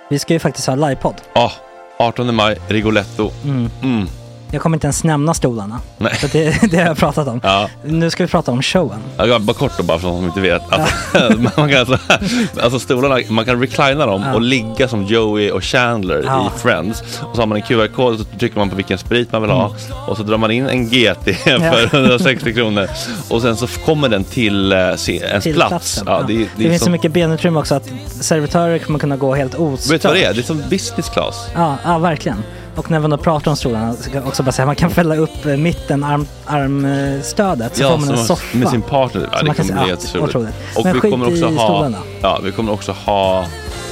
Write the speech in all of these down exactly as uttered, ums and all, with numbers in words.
Vi ska ju faktiskt ha livepodd. Ja, oh, artonde maj, Rigoletto. Mm. Mm. Jag kommer inte ens nämna stolarna. Nej. För det, det har jag pratat om. Ja. Nu ska vi prata om showen. Ja, bara kort då, bara för de som inte vet. Alltså, man kan alltså, alltså stolarna, man kan reclina dem ja. och ligga som Joey och Chandler ja. i Friends. Och så har man en Q R-kod och så trycker man på vilken sprit man vill ha. Mm. Och så drar man in en G T för hundrasextio kronor. Och sen så kommer den till uh, se, ens till plats. Ja, ja. det, det, det det finns som... så mycket benutrymme också att servitörer kommer kunna gå helt ostört. Vet du vad det är? Det är som business class. Ja, ja verkligen. Och när man då pratar om stolarna så kan jag också bara säga att man kan fälla upp mitten, arm, armstödet så ja, får man en soffa. Med sin partner. Ja, det kommer bli helt otroligt. Och men vi kommer också ha stolarna. Ja, vi kommer också ha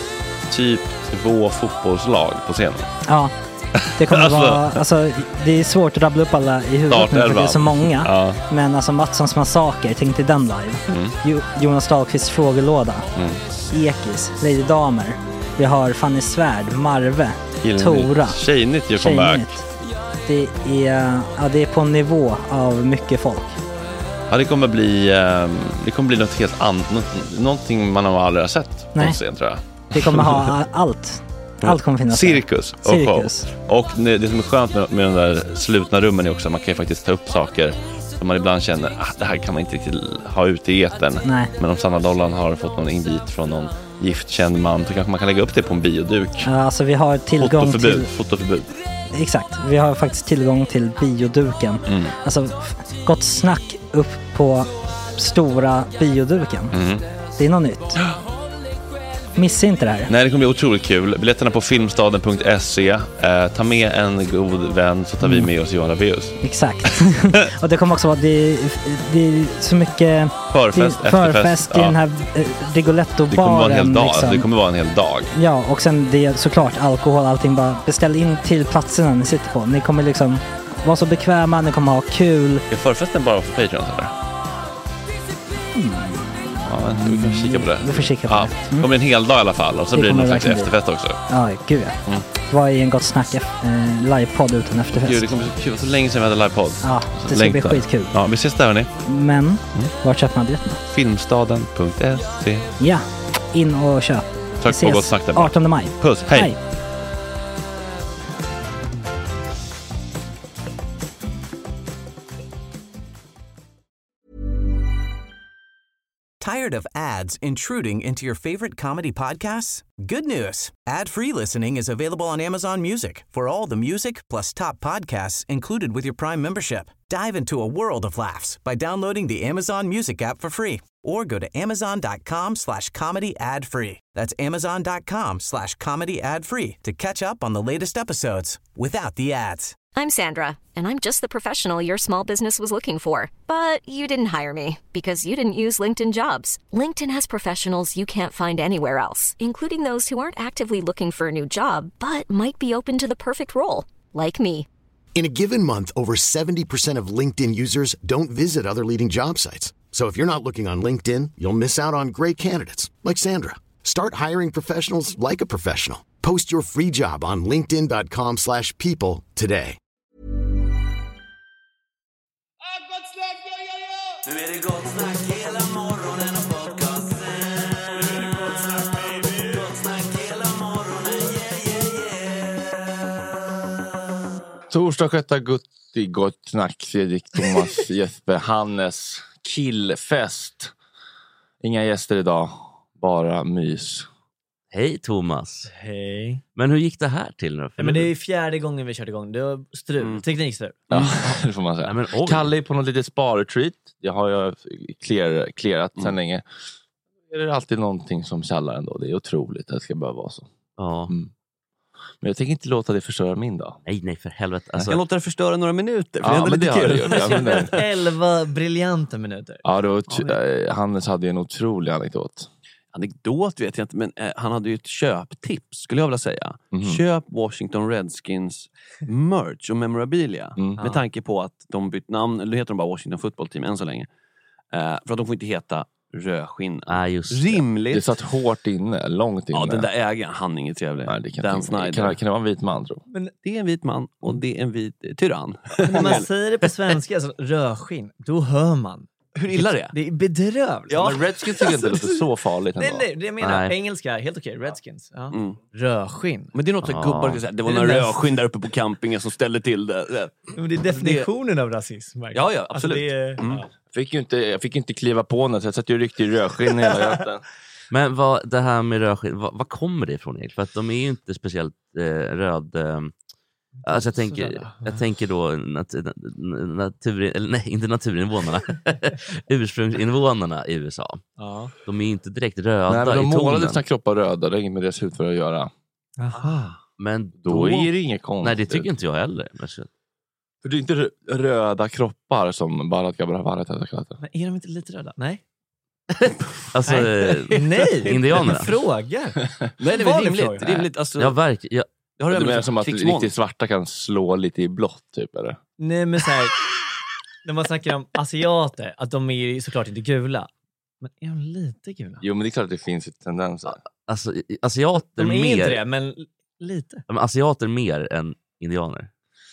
typ två fotbollslag på scenen. Ja. Det kommer alltså, vara alltså det är svårt att rabbla upp alla i huvudet nu för det är så många. Ja. Men alltså Mattssons massaker, tänk till den live. Mm. Jo, Jonas Dahlqvists frågelåda. Mm. Ekis, Lady Damer. Vi har Fanny Svärd, Marve, Gillnytt. Tora. Tjejnytt gör comeback. Det är, ja, det är på en nivå av mycket folk. Ja, det kommer bli det kommer bli något helt annat, något, någonting man har aldrig har sett på scen, tror jag. Det kommer ha allt. Allt kommer finnas. Cirkus och Cirkus. show. Och det som är skönt med, med de där slutna rummen är också att man kan ju faktiskt ta upp saker som man ibland känner att det här kan man inte riktigt ha ute i etern. Nej. Men om Sanna Dollan har fått någon invit från någon giftkänd man så kanske man kan lägga upp det på en bioduk. Ja, alltså vi har tillgång fotoförbud, till... Fotoförbud. Exakt, vi har faktiskt tillgång till bioduken. Mm. Alltså, gott snack upp på stora bioduken. Mm. Det är något nytt. Missa inte det här. Nej, det kommer bli otroligt kul. Biljetterna på filmstaden punkt se. Eh, ta med en god vän så tar mm. vi med oss Johan Rabaeus. Exakt. Och det kommer också vara det, det är så mycket förfest, det, förfest i ja. den här eh, Rigoletto-baren. Det kommer vara en hel dag. Liksom. Det kommer vara en hel dag. Ja, och sen det är såklart alkohol, allting. Bara beställ in till platserna ni sitter på. Ni kommer liksom vara så bekväma, ni kommer ha kul. Är förfesten bara för Patreon eller? Mm. Ja, vi kan kika på det. Vi får kika på ja, det. Mm. Det kommer en hel dag i alla fall. Och så det blir det någon slags efterfest också. Ja, gud ja. Mm. Vad är en gott snack eh, livepodd utan efterfest? Gud, det kommer så kul. Så länge sedan vi hade livepodd. Ja, det ska Längtar. bli skitkul. Ja, vi ses där hörni. Men, mm. vart köper man biljetterna? filmstaden punkt se. Ja, in och köp. Tack på gott snack där. artonde maj. Puss, hej. hej. Tired of ads intruding into your favorite comedy podcasts? Good news. Ad-free listening is available on Amazon Music for all the music plus top podcasts included with your Prime membership. Dive into a world of laughs by downloading the Amazon Music app for free or go to amazon.com slash comedy ad free. That's amazon.com slash comedy ad free to catch up on the latest episodes without the ads. I'm Sandra, and I'm just the professional your small business was looking for. But you didn't hire me because you didn't use LinkedIn Jobs. LinkedIn has professionals you can't find anywhere else, including those who aren't actively looking for a new job, but might be open to the perfect role, like me. In a given month, over seventy percent of LinkedIn users don't visit other leading job sites. So if you're not looking on LinkedIn, you'll miss out on great candidates like Sandra. Start hiring professionals like a professional. Post your free job on linkedin.com slash people today. Nu är det gott snack hela morgonen och podcasten. Nu är det gott snack baby. Gott snack hela morgonen, yeah, yeah, yeah. Torsdag sjätte augusti, gott snack. Fredrik, Thomas, Jesper, Hannes, killfest. Inga gäster idag, bara mys. Hej Thomas. Hej. Men hur gick det här till nu? Ja, men det är fjärde gången vi kört igång. Det var strul, mm. teknikstrul. Ja, det får man säga. Ja, men, Kalle är på något litet sparretreat. Det har jag clear, clearat mm. sedan länge. Det är alltid någonting som källar ändå. Det är otroligt att det ska behöva vara så. Ja. Mm. Men jag tänker inte låta det förstöra min dag. Nej, nej, för helvete. Alltså... Jag kan låta det förstöra några minuter. För ja, det är ändå lite lite kul. Ja, men elva briljanta minuter. Ja, då, t- Hannes hade ju en otrolig anekdot. Anekdot vet jag inte, men eh, han hade ju ett köptips, skulle jag vilja säga. Mm-hmm. Köp Washington Redskins merch och memorabilia. Mm. Med tanke på att de bytt namn, eller heter de bara Washington Football Team än så länge. Eh, för att de får inte heta Rödskinn. Ah, just Rimligt. Det satt hårt inne, långt inne. Ja, den där ägaren, han är inget trevlig. Nej, det kan, Dan kan, Snyder. kan, kan det vara en vit man, tror jag. Men det är en vit man och det är en vit tyrann. När man säger det på svenska, alltså, rödskinn, då hör man. Hur illa det är? Det är bedrövligt. Ja. Men Redskins tycker jag inte låter så farligt ändå. Nej, nej, det jag menar. Nej. Engelska, helt okej. Redskins. Ja. Mm. Rödskinn. Men det är något som Ja. gubbar kan säga. Det var Det är några mest- rödskinn där uppe på campingen som ställde till det. Men det är definitionen av rasism. verkligen. Ja, ja, absolut. Alltså, det är, Mm. ja. Fick ju inte, jag fick inte kliva på något, så jag satt ju riktigt rödskinn hela göten. Men vad, det här med rödskinn, vad, vad kommer det ifrån egentligen? För att de är ju inte speciellt eh, röd... Eh, alltså jag tänker, jag tänker då nat, natur, eller nej, inte naturinvånarna. Ursprungsinvånarna i U S A. Ja. De är ju inte direkt röda Nej, men de i tonen. målade sina kroppar röda, det har inget med deras hudfärg att göra. Aha. Men Då, då, är det inget konstigt. nej, det tycker inte jag heller. Men så- För det är inte rö- röda kroppar som Bharat Gabrahavat hade kallat det. Men är de inte lite röda? Nej. Alltså, Nej. eh, Nej. indianerna. Frågar. Nej, det är Var väl det rimligt. frågan? rimligt alltså, Ja, verkligen. Ja, det har Det du är mer med som att krigsmål. riktigt svarta kan slå lite i blått, typ, eller? Nej, men så här, när man snackar om asiater, att de är ju såklart inte gula. Men är de lite gula? Jo, men det är klart att det finns tendenser. alltså, i- i- asiater De är mer... inte det, men lite. Ja, men asiater mer än indianer.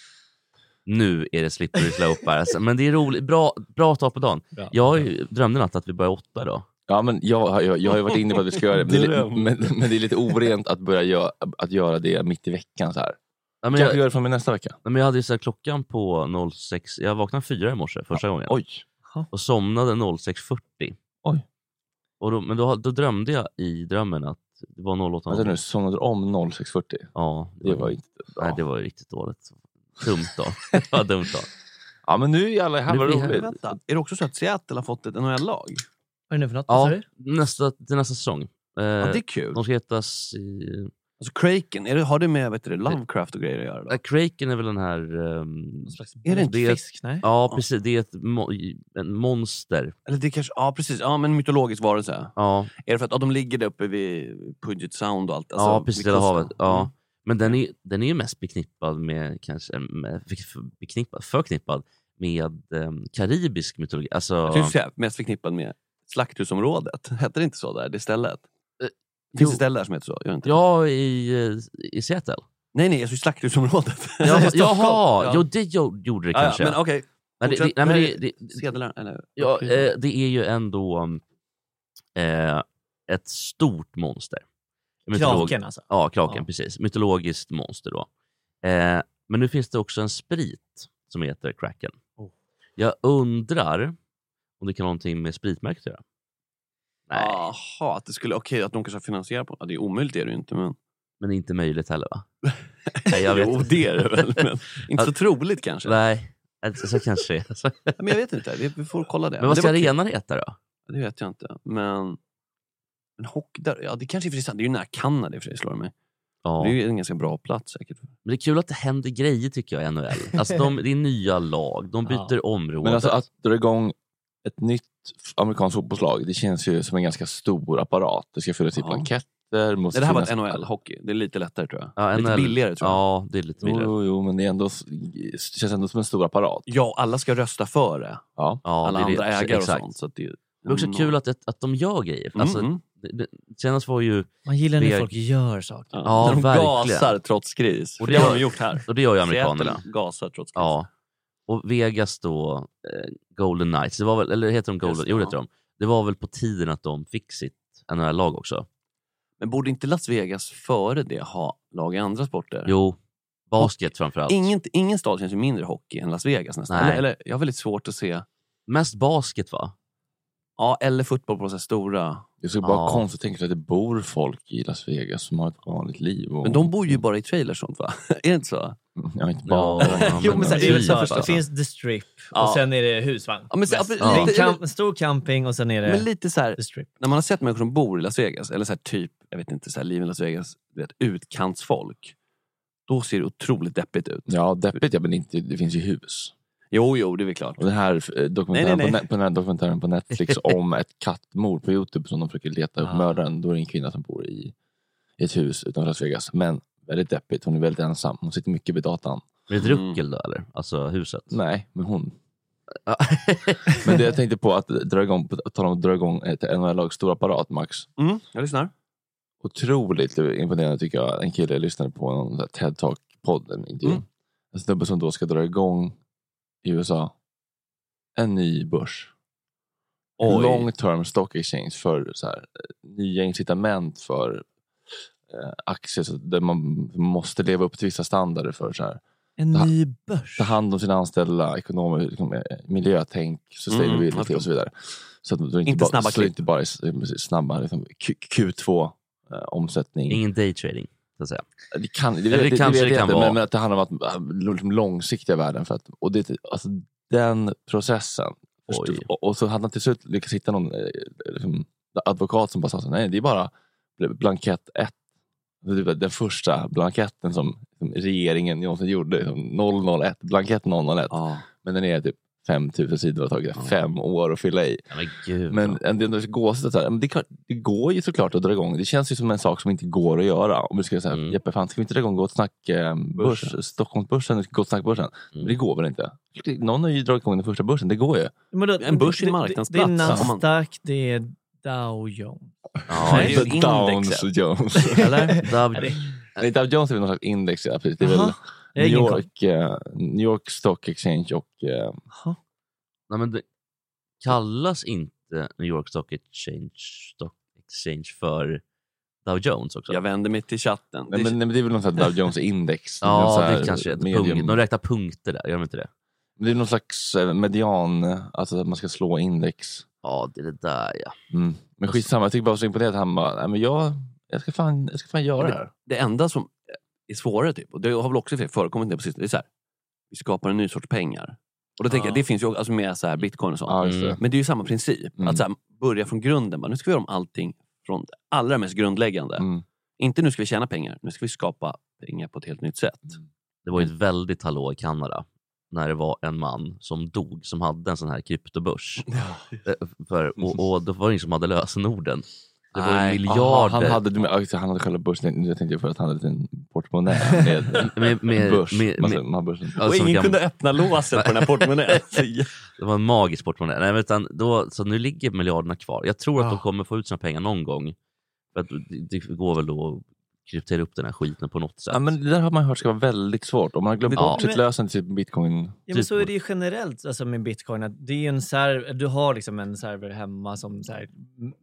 Nu är det slippery slope här. Alltså, men det är roligt. Bra, bra att ta på dagen. Bra. Jag har ju drömde natt att vi börjar åtta då. Ja, men jag, jag, jag har ju varit inne på att vi ska göra det. Men, det är, li- Dröm. men, men det är lite orent att börja göra, att göra det mitt i veckan så här. Ja, men Kanske jag, gör det från mig nästa vecka. nej, men jag hade ju så här klockan på noll sex. Jag vaknade fyra i morse första gången. Oj. Och somnade noll sex fyrtio. Oj. Och då, men då, då drömde jag i drömmen att det var noll åtta. Vänta nu, somnade du om noll sex fyrtio? Ja, Det var inte bra. Nej, det var ju riktigt dåligt. Dumt då. Det var dumt då. Ja, men nu är alla här, Nu vad blir det- roligt. Vänta, är det också så att Seattle har fått ett N H L-lag? Vad är det nu för något? Vad sa Ja, du? nästa, till nästa säsong. Eh, Ja, det är kul. De ska heta... Si- Alltså Kraken, är det, har det med vet du, Lovecraft och grejer att göra då? Äh, Kraken är väl den här... Um, Någon slags Är det inte det är- fisk? Nej. ja, precis. Det är ett mo- en monster. Eller det kanske, ja precis, ja men mytologisk varelse. Ja, Är det för att ja, de ligger där uppe vid Puget Sound och allt? Alltså, ja precis. vid Hela kusten? havet. Ja. Mm. Men den är, den är ju mest beknippad med... Kanske, med, beknippad, förknippad med um, karibisk mytologi. Alltså, Jag skulle säga mest förknippad med Slakthusområdet. Hette det inte så där, det stället? Eh, Finns jo. det ställen där som heter så? Gör det inte? ja, i, eh, i Seattle. Nej, nej, jag tror Slakthusområdet. Ja, I Stockholm. jaha, Ja. jo det jo, gjorde det Ja, ja, kanske. men okej. Nej, det, det, nej, men det, det, Sedlar, eller? ja, eh, det är ju ändå um, eh, ett stort monster. Mytolog- Kraken alltså. Ja, kraken, Ja. precis. Mytologiskt monster då. Eh, men nu finns det också en sprit som heter Kraken. Oh. Jag undrar om det kan ha någonting med spritmärket att göra. Nej, Jaha, att det skulle, okej, att de kanske har finansierat på. Ja, det är omöjligt är det ju inte, men... men inte möjligt heller va? Nej, jag vet Jo, inte. det är det väl, men inte så troligt kanske. Nej, alltså, så kanske det är. Alltså. Men jag vet inte, det- vi får kolla det. Men vad det ska var kul. arenan heta då? Det vet jag inte, men... Men hockey, där, ja det kanske är för sig sant. Det är ju nära Kanada i och för sig, slår det mig. Ja. Det är ju en ganska bra plats säkert. Men det är kul att det händer grejer tycker jag i N H L. Alltså de, det är nya lag, de byter Ja. område. Men alltså att dra igång ett nytt amerikanskt fotbollslag, det känns ju som en ganska stor apparat. Det ska fyllas i Ja. blanketter. Måste Nej, det här var ett finnas- N H L-hockey. Det är lite lättare tror jag. Ja, lite N H L. billigare tror jag. Ja, det är lite Jo, billigare. jo, jo, men det, är ändå, det känns ändå som en stor apparat. Ja, alla ska rösta för det. Ja. Ja, alla det är andra det. ägare och Exakt. sånt. Så att det, Det är också kul att, att de gör grejer. Alltså, Mm, mm. det, det, senast var ju, Man gillar när Veg- folk gör saker. Ja, När de verkligen. gasar trots gris. Och Och det det har gör- de gjort här. och det gör ju amerikanerna. Seattle gasar trots gris. Ja. Och Vegas då, eh, Golden Knights, det var väl, eller heter de Golden? Just det, Jo, det ja. heter de. Det var väl på tiden att de fick sitt N H L-lag också. Men borde inte Las Vegas före det ha lag i andra sporter? Jo, basket framförallt. Ingen, ingen stad känns ju mindre hockey än Las Vegas nästan. Nej. Eller, eller jag har väldigt svårt att se. Mest basket va? Ja, eller fotboll på så här stora. Det är så bara Ja. konstigt att tänka sig att det bor folk i Las Vegas som har ett vanligt liv. Och... Men de bor ju bara i trailers sånt va? Är det inte så? Ja, inte bara. Ja, ja, Jo, men så, det är väl så Ja, att förstås. det finns The Strip Ja. och sen är det husvagn. Ja, men så- Mest. ja, Det är en, lite- camp, en stor camping och sen är det Men lite så här, The Strip. när man har sett människor som bor i Las Vegas, eller så här typ, jag vet inte, så här, liv i Las Vegas, du vet, utkantsfolk. Då ser det otroligt deppigt ut. Ja, deppigt ja, men inte, det finns ju hus. Jo, jo, det är väl klart. Och den här eh, dokumentären, Nej, nej, nej. På, net, på den här dokumentären på Netflix om ett kattmord på YouTube som de försöker leta upp Ah. mördaren. Då är det en kvinna som bor i ett hus utanför Las Vegas. Men väldigt deppigt, hon är väldigt ensam. Hon sitter mycket vid datan. Är det ett Mm. ruckel då eller? Alltså huset? Nej, men hon. Ja. Men det jag tänkte på att dra igång, på tal om att dra igång ett N H L-lag stor apparat, Max. Mm, jag lyssnar. Otroligt imponerande tycker jag. En kille jag lyssnade på någon där TED Talk-podden. Mm. En snubbe som då ska dra igång i U S A en ny börs. Oj. Long term stock exchange för så här, nya incitament för eh, aktier så där man måste leva upp till vissa standarder för så här. En ta, ny börs. Ta hand om sina anställda, ekonomiskt, liksom, miljötänk, sustainability mm, och så vidare. Så att du inte, inte bara, snabba så inte bara är snabba liksom, Q två eh, omsättning. Ingen daytrading. Så att säga. Det, kan, det, det, det, det, kanske det, det kan inte, vara. men, men att det handlar om att liksom, långsiktiga värden. För att, och det, alltså, den processen. Först, och, och så hade han till slut lyckats hitta någon liksom, advokat som bara sa så, nej det är bara blankett ett. Den första blanketten som, som regeringen någonsin gjorde. Liksom, noll noll ett, blankett noll noll ett. Ah. Men den är typ fem tusen sidor och har tagit ah. fem år att fylla i. Ja, men Gud, men ja. det, det, går så här, men det, det går ju såklart att dra igång. Det känns ju som en sak som inte går att göra. Om vi ska säga, mm. Jeppe, fan, ska vi inte dra igång Gott Snack eh, börs, Stockholmsbörsen, Gott Snack börsen? Mm. Men det går väl inte? Någon har ju dragit igång den första börsen, det går ju. Men då, en börs det, i marknadsplats. Det är Nasdaq, det är Dow Jones. Ja, det är Downs Jones. Eller? Dow... Nej, Dow Jones är någon slags index. Ja, precis. Det är väl New York, uh, New York Stock Exchange och... Uh... Nej, men det kallas inte New York Stock Exchange, Stock Exchange för Dow Jones också? Jag vänder mig till chatten. Nej, men, men det är väl någon slags Dow Jones index. Ja, det är kanske ett punkt. De räknar punkter där, gör de inte det? Det är någon slags median, alltså att man ska slå index. Ja, det är det där, ja. Mm. Men skitsamma, jag tycker bara så imponerad att han bara, nej men jag, jag, ska fan, jag ska fan göra det här. Det enda som är svårare typ, och det har väl också förekommit det precis, det är så här, vi skapar en ny sorts pengar. Och då tänker ja. jag, det finns ju alltså med så här bitcoin och sånt. Ja, mm. Men det är ju samma princip. Mm. Att så här, börja från grunden. Bara, nu ska vi göra om allting från det allra mest grundläggande. Mm. Inte nu ska vi tjäna pengar. Nu ska vi skapa pengar på ett helt nytt sätt. Det var ju ett väldigt hallå i Kanada. När det var en man som dog. Som hade en sån här kryptobörs. Ja. För, och, och då var det ingen som hade lösenorden. Det var Nej. miljarder. Aha, han, hade, han hade själva börsen. Jag tänkte för att han hade en portmonnä med, med, med börs. Med, med, med, börsen. Och alltså, ingen kan... kunde öppna låsen på den här portmonnän. Det var en magisk portmonnä. Nej, utan då, så nu ligger miljarderna kvar. Jag tror att oh. de kommer få ut sina pengar någon gång. För att det, det går väl då att kryptera upp den här skiten på något sätt. Ja, men det där har man hört ska vara väldigt svårt. Om man har glömt bort sitt lösen till bitcoin. Ja, men så är det ju generellt alltså med bitcoin. Att det är en server, du har liksom en server hemma som så här...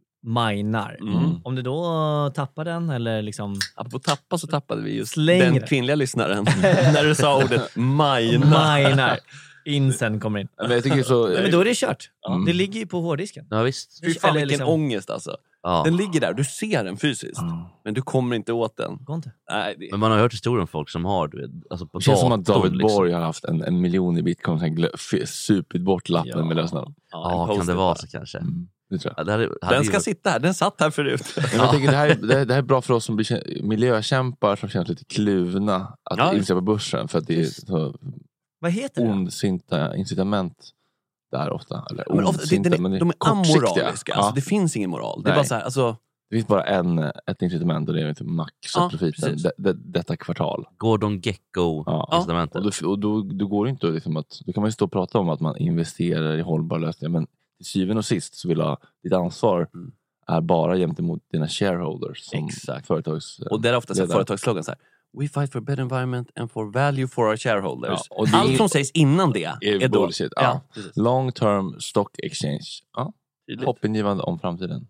minar. Mm. Om du då tappar den eller liksom... På tappa så tappade vi just Slängre. Den kvinnliga lyssnaren. När du sa ordet minar. Minar. Insen kommer in. Men, jag tycker så... Men då är det kört. Mm. Det ligger ju på hårddisken. Ja, visst. Fy fan vilken liksom... ångest alltså. Ja. Den ligger där, du ser den fysiskt. Mm. Men du kommer inte åt den. Går inte. Nej, det... Men man har hört historier om folk som har du vet, alltså på det känns datorn, som att David liksom. Borg har haft en, en miljon i bitcoin. Sen supit bort lappen ja. med lösnamn. Ja, ja kan det vara så kanske. Mm. Ja, det hade, hade den ska ju... sitta här, den satt här förut. Ja. Jag tänker, det, här är, det, här, det här är bra för oss som blir miljökämpar som känns lite kluvna att ja. inse på börsen för att det är så vad heter det? Ondsinta incitament där ofta. Eller men ofta det, det, men det är de är amoraliska, ja. alltså, det finns ingen moral. Det är bara så här, alltså... det finns bara en, ett incitament och det är inte maxa ja, profiten det, det, detta kvartal. Gordon Gekko ja. incitamentet. Och, då, och då, då går det inte liksom att, då kan man ju stå och prata om att man investerar i hållbara lösningar men till syvende och sist så vill ha ditt ansvar mm. är bara gentemot dina shareholders som exakt. Företags och det är ofta så företagsslogan så här: we fight for better environment and for value for our shareholders. Ja, och allt som sägs innan det är, är då bullshit. Ja. Ja, long term stock exchange. Ja. Hoppingivande om framtiden.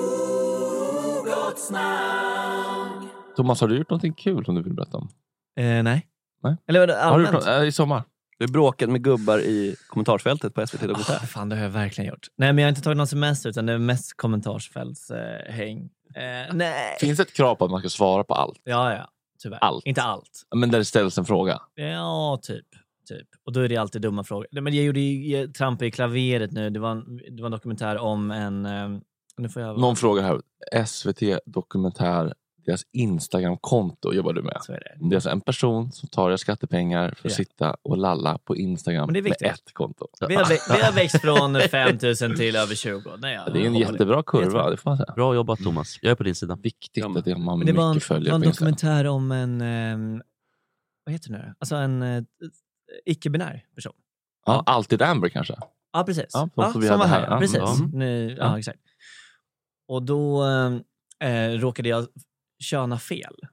Thomas, har du gjort någonting kul som du vill berätta om? Eh, nej. nej. Eller var det har du gjort något, äh, i sommar? Du har bråkat med gubbar i kommentarsfältet på S V T Dokumentär. Oh, fan, det har jag verkligen gjort. Nej, men jag har inte tagit någon semester utan det är mest kommentarsfältshäng. Eh, nej. Finns det ett krav på att man ska svara på allt? Ja, ja. Tyvärr. Allt. Inte allt. Men där det ställs en fråga? Ja, typ. typ. Och då är det alltid dumma frågor. Men jag gjorde jag trampade i klaveret nu. Det var en, det var en dokumentär om en... Um, nu får jag... Någon fråga här. S V T Dokumentär. Deras Instagram-konto jobbar du med. Så är det. Det är alltså en person som tar deras skattepengar för att ja. sitta och lalla på Instagram med ett konto. Vi har, vä- vi har växt från fem tusen till över tjugo. Nej, ja. Det är en jättebra kurva, det får man säga. Bra jobbat Thomas, jag är på din sida. Viktigt ja, att det, man det var en, mycket följer var en dokumentär om en, um, vad heter det nu? Alltså en uh, icke-binär person. Ja, alltid Amber kanske. Ja, precis. Ja, ja, som, som var här, ja. precis. Mm. Nu, ja, ja, exakt. Och då uh, råkade jag köna fel.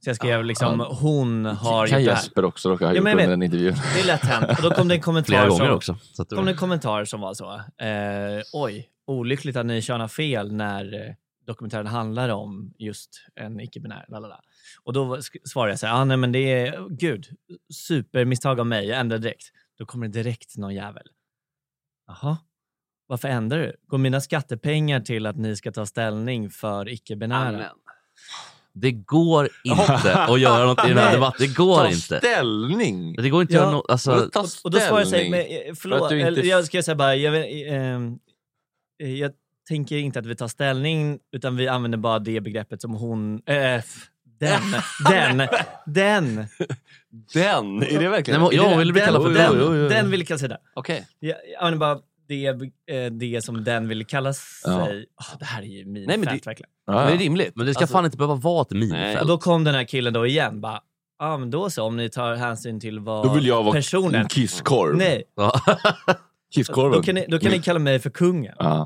Så jag skrev liksom, Ja. hon har Kan gjort det här. Jesper också råka ha Ja, gjort men jag under vet. den intervjun. Det är lätt hänt. Och då kom det en kommentar Flera gånger som, också. Så att det kom var... det en kommentar som var så. Eh, oj, olyckligt att ni körde fel när eh, dokumentären handlar om just en icke-binär. Lalala. Och då sk- svarade jag så här, ah, nej men det är, gud, supermisstag av mig, jag ändrar direkt. Då kommer det direkt någon jävel. Jaha, varför ändrar du? Går mina skattepengar till att ni ska ta ställning för icke-binära? Amen. Det går inte att göra något i den här Nej. debatten. Det går Ta inte. ställning! Det går inte att Ja. göra något. Alltså, Ta Och, och då svarar jag så här, ställning. men, eh, förlåt, För att du inte- eller, jag ska säga bara, jag, vet, eh, eh, jag tänker inte att vi tar ställning, utan vi använder bara det begreppet som hon, eh, f- den, den, den, Den, är det verkligen? Nej, men jag Är det vill bli den? kallad för den, den. jo, jo. den vill kalla sig det. Okej. Jag, jag använder bara det, eh, det som den vill kalla sig. Ja. Åh, det här är ju min Nej, men fält, det- verkligen. Ja, Men det är ja. rimligt. men det ska Alltså, fan inte behöva vara ett Och minifält. då kom den här killen då igen, bara, ja ah, men då så, om ni tar hänsyn till vad Då vill jag vara personen... en kisskorv. Nej, Ja. Kisskorven. då kan, ni, då kan ni kalla mig för kungen. Ja.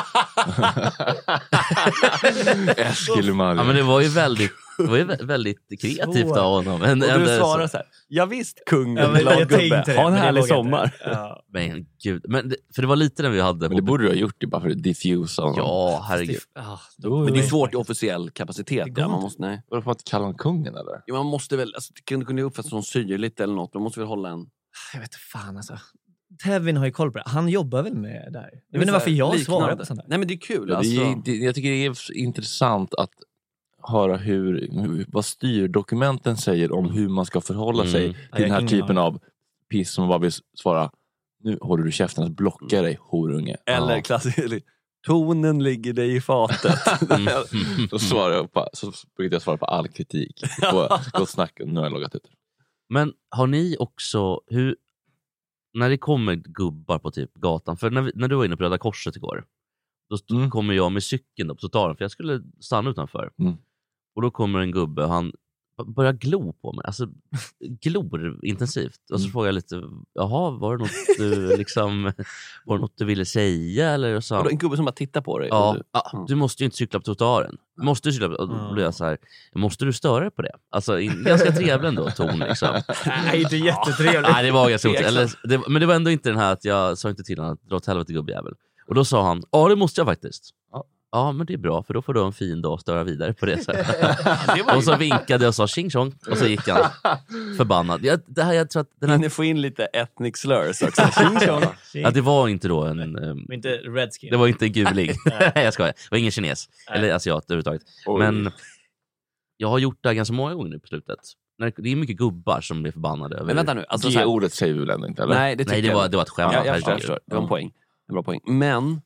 Eskil Mario. Ja, men det var ju väldigt, det var ju vä- väldigt kreativt av honom. Men, Och du ändå- svarar så här, ja visst kungen, Ja, men jag glad tänkte gubbe, det, ha en men det härlig vågade jag sommar. inte. Ja. Men gud, men det, för det var lite den vi hade. Men det borde du ha gjort det bara för att diffusa honom. Ja, herregud. Ah, Då- Men det är svårt i officiell kapacitet. Det går Ja, man inte. måste, nej. Vadå, får man inte kalla honom kungen eller? Ja, man måste väl, alltså, det kunde kunde uppfattas som syrligt eller något. Man måste väl hålla en... Jag vet inte fan alltså. Tevin har ju koll på det. Han jobbar väl med det här. Jag vet Men inte så varför här, jag liknande. svarar på sånt där. Nej men det är kul. Ja, det alltså. är, det, jag tycker det är intressant att höra hur, hur vad styrdokumenten säger om hur man ska förhålla Mm. sig Ja, till jag den här har ingen typen aning. av piss som man bara vill svara, nu håller du käften att blocka dig, horunge. Eller Ja. klassiskt, tonen ligger dig i fatet. Mm. Så, svarar jag på, så brukar jag svara på all kritik. På Gott snack, nu har jag loggat ut. Men har ni också, hur, när det kommer gubbar på typ gatan, för när, vi, när du var inne på Röda Korset igår, då st- Mm. kommer jag med cykeln då på trottoaren, för jag skulle stanna utanför. Mm. Och då kommer en gubbe och han b- börjar glo på mig, alltså glor intensivt. Och så Mm. frågar jag lite, jaha, var det något du liksom, var det något du ville säga? Eller så, Och då en gubbe som bara tittar på dig. ja, och du, ja, Mm. du måste ju inte cykla på trottoaren. Måste du cykla på, och då Mm. blir jag så här, måste du störa dig på det? Alltså in, ganska trevlig ändå ton liksom. Nej, det är jättetrevligt. Nej, det var ganska Tveksamt. otrevligt. Eller, det, men det var ändå inte den här att jag sa inte till honom att dra åt helvete gubbjävel. Och då sa han, ja det måste jag faktiskt. Ja. Ja, men det är bra, för då får du ha en fin dag och störa vidare på det. Så. det var Och så vinkade jag och sa tjing tjong, och så gick han förbannad. Jag, det här, jag tror att den här, Hinner få in lite ethnic slurs också. Tjing tjong. ja, det var inte då en... ehm, Men inte redskin. det var inte en guling. Nej, jag skojar. Det var ingen kines. Eller asiat överhuvudtaget. Oj. Men jag har gjort det här ganska många gånger nu på slutet. När det är mycket gubbar som blir förbannade över... Men vänta nu. Alltså, Det så här, ordet säger vi väl ändå inte, eller? nej, det, Nej, tycker det jag var, inte. det var ett skämt. Ja, jag förstår, jag herregud. förstår. Det var en Ja. poäng. En bra poäng. Men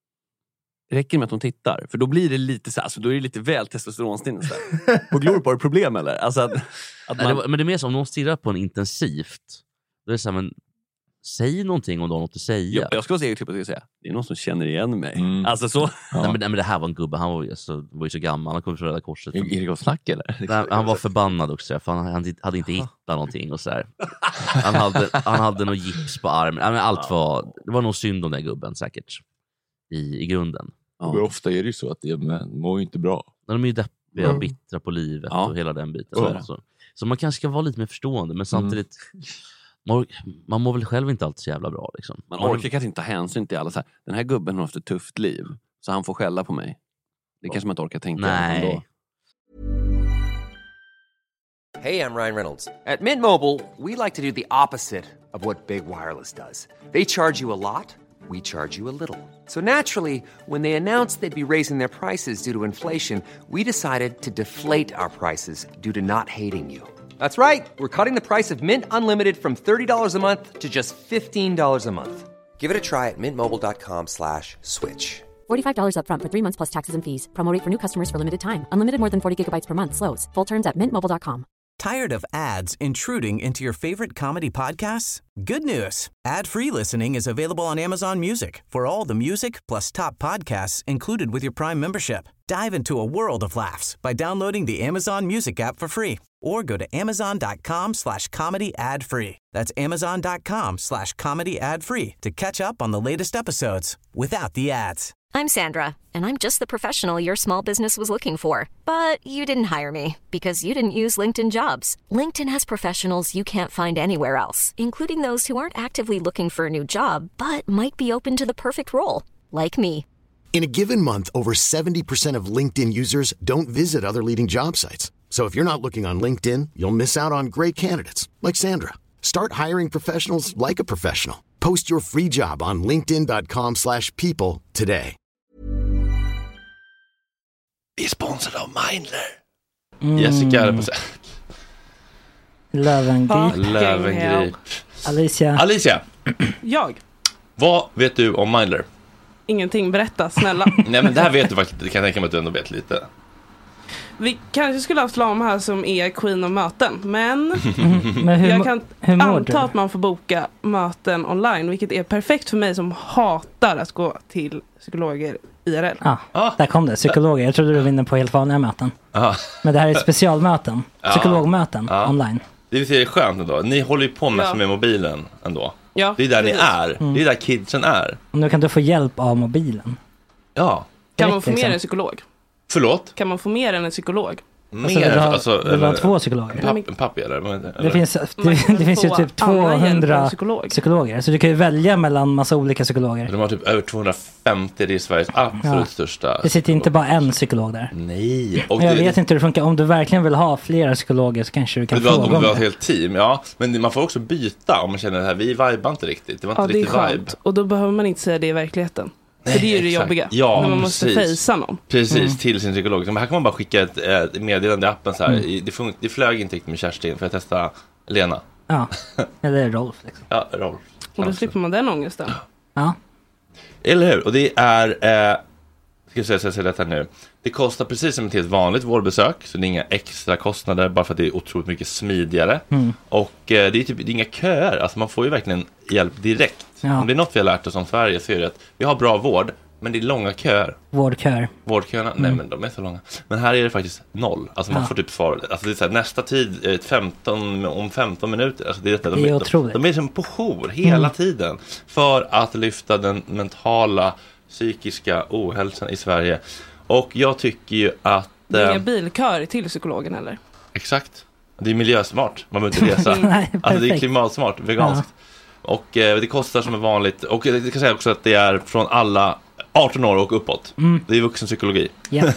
det räcker med att de tittar. För då blir det lite så här, alltså, då är det lite väl testosteronstinn. Och glor på det problem eller? Alltså att, att Nej, man, det var, men det är mer som om någon stirrar på en intensivt. Då är det så här, men säg någonting om du har något att säga. jag, jag skulle säga, typ, att jag säga, det är någon som känner igen mig. Mm. Alltså så. Ja. Nej, men, nej, men det här var en gubbe, han var ju så, var ju så gammal, han kom från Röda Korset. Är är det Gott snack eller? Nej, han var förbannad också, för han, han hade inte hittat någonting och så här. Han hade, han hade något gips på armen. Nej, men allt var, det var nog synd om den gubben säkert. I, i grunden. Men ofta är det ju så att det men, mår ju inte bra. Men de är ju deppiga och Mm. bittra på livet Ja. och hela den biten. Så är det. Så, så man kanske ska vara lite mer förstående, men samtidigt man, man mår väl själv inte alltid så jävla bra liksom. Man orkar kanske inte ta hänsyn till alla så här. Den här gubben har haft ett tufft liv. Så han får skälla på mig. Det kanske man inte orkar tänka Nej. ändå. Hey, I'm Ryan Reynolds. At Mint Mobile, we like to do the opposite of what Big Wireless does. They charge you a lot, we charge you a little. So naturally, when they announced they'd be raising their prices due to inflation, we decided to deflate our prices due to not hating you. That's right. We're cutting the price of Mint Unlimited from thirty dollars a month to just fifteen dollars a month. Give it a try at mintmobile.com slash switch. forty-five dollars up front for three months plus taxes and fees. Promo rate for new customers for limited time. Unlimited more than forty gigabytes per month. Slows full terms at mint mobile dot com. Tired of ads intruding into your favorite comedy podcasts? Good news. Ad-free listening is available on Amazon Music for all the music plus top podcasts included with your Prime membership. Dive into a world of laughs by downloading the Amazon Music app for free or go to amazon.com slash comedy ad free. That's amazon.com slash comedy ad free to catch up on the latest episodes without the ads. I'm Sandra, and I'm just the professional your small business was looking for. But you didn't hire me because you didn't use LinkedIn Jobs. LinkedIn has professionals you can't find anywhere else, including those who aren't actively looking for a new job, but might be open to the perfect role, like me. In a given month, over seventy percent of LinkedIn users don't visit other leading job sites. So if you're not looking on LinkedIn, you'll miss out on great candidates like Sandra. Start hiring professionals like a professional. Post your free job on linkedin dot com slash people today. Vi är sponsrade av Mindler. Mm. Jessica är på sig. Lövengrip. Lövengrip. Alicia. Alicia. Jag. Vad vet du om Mindler? Ingenting, berätta, snälla. Nej, men det här vet du faktiskt. Det kan jag tänka mig att du ändå vet lite. Vi kanske skulle ha haft Lam här som är queen av möten. Men, men hur, jag kan hur anta att man får boka möten online. Vilket är perfekt för mig som hatar att gå till psykologer I R L. Ja, ah, där kom det. Psykologer. Jag trodde du vinner på helt vanliga möten. Ah. Men det här är specialmöten. Psykologmöten ah. online. Det vill säga det är skönt ändå. Ni håller ju på med, ja. med mobilen ändå. Ja, det är där precis. Ni är. Mm. Det är där kidsen är. Och nu kan du få hjälp av mobilen. Ja. Kan man få mer än en psykolog? Förlåt? Kan man få mer än en psykolog? Mer? Alltså, vill ha, alltså, vill ha två psykologer? Papp, en pappi eller? eller? Det finns, det, det finns ju typ tvåhundra psykologer. Så du kan ju välja mellan massa olika psykologer. De har typ över tvåhundrafemtio. Det är Sveriges absolut ja. största. Det sitter inte bara en psykolog där. Nej. Och jag det, vet inte hur det funkar. Om du verkligen vill ha flera psykologer så kanske du kan fråga om det. Om du har ett helt team, ja. Men man får också byta om man känner det här. Vi vibar inte riktigt. Det var inte ja, riktigt det är vibe. Och då behöver man inte säga det i verkligheten. Nej, för det är ju det jobbiga. Ja, när man måste fejsa någon. Precis, mm. till sin psykolog. Men här kan man bara skicka ett, ett meddelande i appen så här. Mm. Det, fun- det flög inte riktigt med Kerstin för att testa Lena. Ja, eller Rolf. Liksom. Ja, Rolf. Och då slipper man den ångesten. Ja. Eller hur? Och det är, eh, ska jag säga, säga, säga detta nu. Det kostar precis som ett helt vanligt vårdbesök. Så det är inga extra kostnader bara för att det är otroligt mycket smidigare. Mm. Och eh, det är typ det är inga köer. Alltså man får ju verkligen hjälp direkt. Ja. Om det är något vi har lärt oss om Sverige så är det att vi har bra vård. Men det är långa köer. Vårdköer. Vårdköerna, mm. nej men de är så långa. Men här är det faktiskt noll. Alltså man ja. får typ svar. Alltså det är så här, nästa tid, femton, om femton minuter. Alltså det är, detta, det är de, otroligt. De, de är som på jour hela mm. tiden. För att lyfta den mentala, psykiska ohälsan i Sverige. Och jag tycker ju att... Det är inga bilköer till psykologen eller? Exakt. Det är miljösmart. Man behöver inte resa. Nej, alltså det är klimatsmart, veganskt. Ja. Och eh, det kostar som är vanligt. Och jag kan säga också att det är från alla arton år och uppåt. Mm. Det är vuxenpsykologi. Yeah.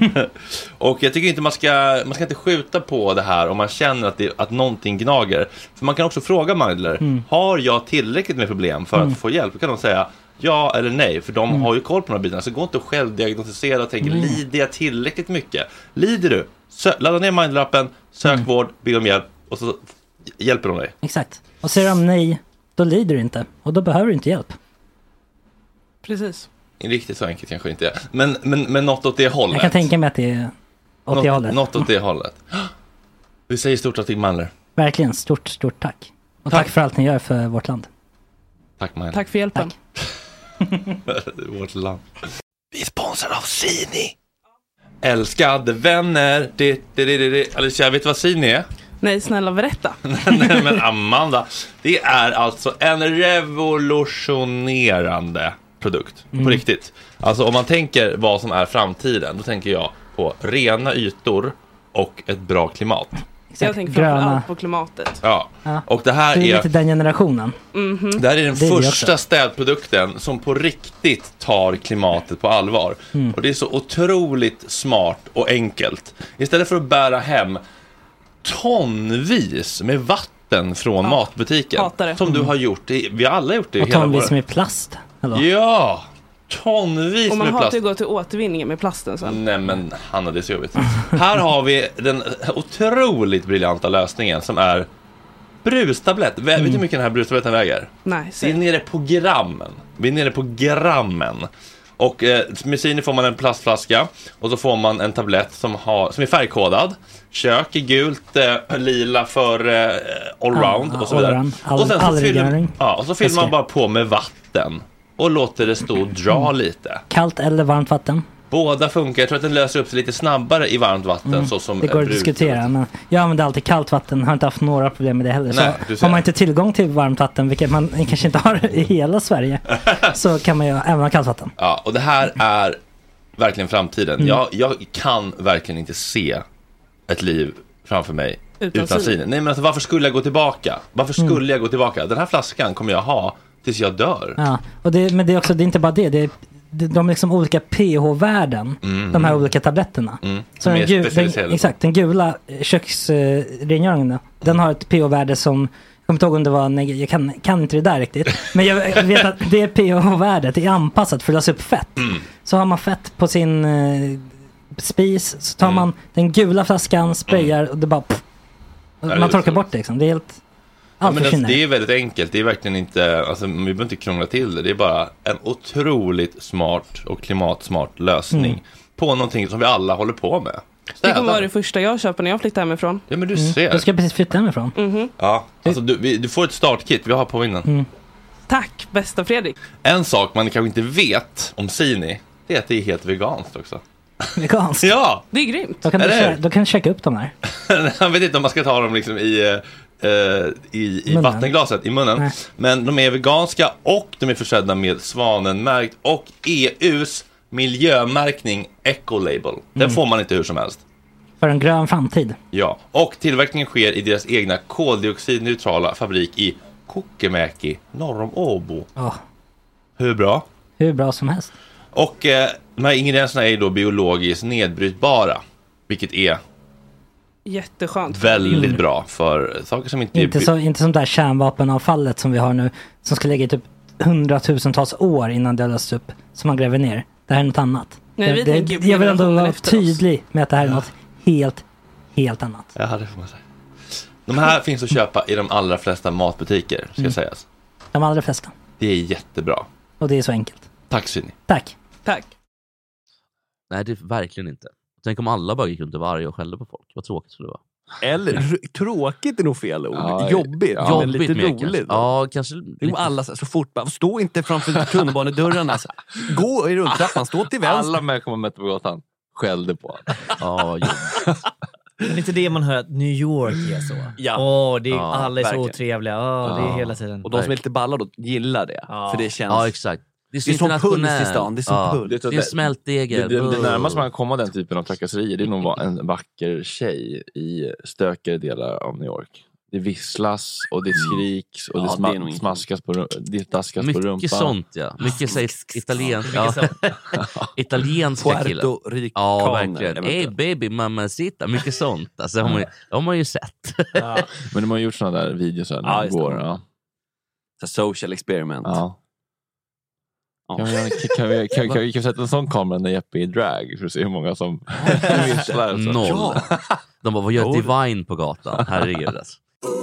Och jag tycker inte man ska man ska inte skjuta på det här om man känner att, det, att någonting gnager. För man kan också fråga Mindler, mm. har jag tillräckligt med problem för mm. att få hjälp? Då kan de säga ja eller nej, för de mm. har ju koll på de här bitarna. Så gå inte och självdiagnostisera och tänka, mm. lider jag tillräckligt mycket? Lider du? Sö- ladda ner Mindler-appen, sök mm. vård, be om hjälp och så hjälper de dig. Exakt. Och säger de nej, då lider du inte. Och då behöver du inte hjälp. Precis. Riktigt så enkelt kanske inte är. Men, men, men något åt det hållet. Jag kan tänka mig att det är åt något, det hållet. Något åt det hållet. Vi säger stort tack till Mindler. Verkligen, stort, stort tack. Och tack. tack för allt ni gör för vårt land. Tack Mindler. Tack för hjälpen. Tack. Vårt land. Vi är sponsrade av Sini. Älskade vänner. Det, det, det, det, det. Alicia, vet du vad Sini är? Nej, snälla berätta. Nej, men Amanda. Det är alltså en revolutionerande produkt. Mm. På riktigt. Alltså om man tänker vad som är framtiden, då tänker jag på rena ytor och ett bra klimat. Exakt. Jag tänker framförallt på klimatet. Ja. ja. Och det här det är är lite den generationen. Mm-hmm. Det här är den det första är städprodukten som på riktigt tar klimatet på allvar. Mm. Och det är så otroligt smart och enkelt. Istället för att bära hem tonvis med vatten från ja. matbutiken. Som du har gjort. Det, vi har alla gjort det. Och hela tonvis våra... med plast. Eller? Ja, tonvis och man med har plast. att gå till återvinningen med plasten sen. Nej men Hanna, det är så jobbigt. Här har vi den otroligt briljanta lösningen som är brustablett. Mm. Vet du hur mycket den här brustabletten väger? Nej, vi är nere på grammen. Vi är nere på grammen. Och eh, med Sini får man en plastflaska och så får man en tablett som, har, som är färgkodad. Kök är gult, eh, lila för eh, allround ja, och så vidare. All, och sen så fyller, ja, och så fyller man ska. bara på med vatten och låter det stå och dra mm. lite. Kallt eller varmt vatten? Båda funkar. Jag tror att den löser upp sig lite snabbare i varmt vatten. Mm. Så som det går att diskutera. Men jag använder alltid kallt vatten. Har inte haft några problem med det heller. Nej, så har man inte tillgång till varmt vatten, vilket man kanske inte har i hela Sverige, så kan man ju även ha kallt vatten. Ja, och det här är verkligen framtiden. Mm. Jag, jag kan verkligen inte se ett liv framför mig utan, utan Sini. Nej, men alltså, varför skulle jag gå tillbaka? Varför skulle mm. jag gå tillbaka? Den här flaskan kommer jag ha tills jag dör. Ja, och det, men det är också, det är inte bara det. Det är de är liksom olika pH-värden, mm. de här olika tabletterna. Mm. Så den, gu- den, exakt, den gula köksrengöringen, uh, den har ett pH-värde som, jag kommer inte ihåg om det var neg- jag kan, kan inte det där riktigt, men jag vet att det pH-värdet är anpassat för att lösa upp fett. Mm. Så har man fett på sin uh, spis, så tar mm. man den gula flaskan, sprayar mm. och det bara pff, och man torkar bort det liksom. Det är helt Ja, men alltså, det är väldigt enkelt. Det är verkligen inte, alltså, vi behöver inte krångla till det. Det är bara en otroligt smart och klimatsmart lösning mm. på någonting som vi alla håller på med. Det kommer vara det första jag köper när jag flyttar hemifrån. Ja, men du ser. Mm. Du ska precis flytta hemifrån. Mm-hmm. Ja, alltså, du, vi, du får ett startkit. Vi har på innan. Mm. Tack, bästa Fredrik. En sak man kanske inte vet om Sini, det är att det är helt veganskt också. Veganskt? Ja! Det är grymt. Då kan, du, kä- då kan du checka upp de här. Jag vet inte om man ska ta dem liksom i... Uh, i, i vattenglaset i munnen. Nej. Men de är veganska och de är försedda med svanenmärkt och E U:s miljömärkning Ecolabel. Den mm. får man inte hur som helst. För en grön framtid. Ja, och tillverkningen sker i deras egna koldioxidneutrala fabrik i Kokemäki, norr om Åbo. Oh. Hur bra? Hur bra som helst. Och eh, de här ingredienserna är då biologiskt nedbrytbara, vilket är jätteskönt. Väldigt mm. bra för saker som inte... Inte, är... så, inte som det här kärnvapenavfallet som vi har nu, som ska lägga i typ hundratusentals år innan det lösts upp, som man gräver ner. Det här är något annat. Nej, vi det, det, jag vill ändå vara tydlig med att det här är något helt, helt annat. Ja, det får man säga. De här finns att köpa i de allra flesta matbutiker, ska mm. sägas. De allra flesta. Det är jättebra. Och det är så enkelt. Tack, Sini. Tack. Tack. Nej, det är verkligen inte. Tänk om alla bara gick runt och varje och skällde på folk. Vad tråkigt skulle det vara. Eller r- tråkigt är nog fel ord. Ja, jobbigt. Ja, jobbigt lite roligt. Kanske. Ja, kanske lite... alla så, så fort bara, stå inte framför tunnelbanedörrarna. Alltså. Gå i rundtrappan, stå till vänster. Alla människor man mötte på gatan skällde på. Ja, jobbigt. Det är inte det man hör att New York är så. Ja. Åh, det är ja, alla är så verkligen. otrevliga. Åh, ja. det är hela tiden. Och de som är lite balla då gillar det. Ja. För det känns... Ja, exakt. Det är, det är som puls i stan. Det är som ja. puls. Det är, det är smältdegel. Det, det, det närmast man kan komma den typen av trakasserier, det är nog en vacker tjej i stökade delar av New York. Det visslas och det skriks och ja, det, sma- det smaskas på, det daskas mycket på rumpan. Mycket sånt, ja. Mycket säger italiensk. Ja. Italienska killar. Puerto Ricaner. Ja, verkligen. Hey baby, mamma sitta. Mycket sånt. Alltså, har man, har man ju sett. Ja. Men de har gjort sådana där videos här ja, går. Ja. Så social experiment. Ja. Kan vi, kan, kan, vi, kan, kan vi kan sätta en sån kamera när Jeppe är i drag för att se hur många som visslar? Noll. Ja. De bara, vad gör Divine på gatan? Herregud alltså.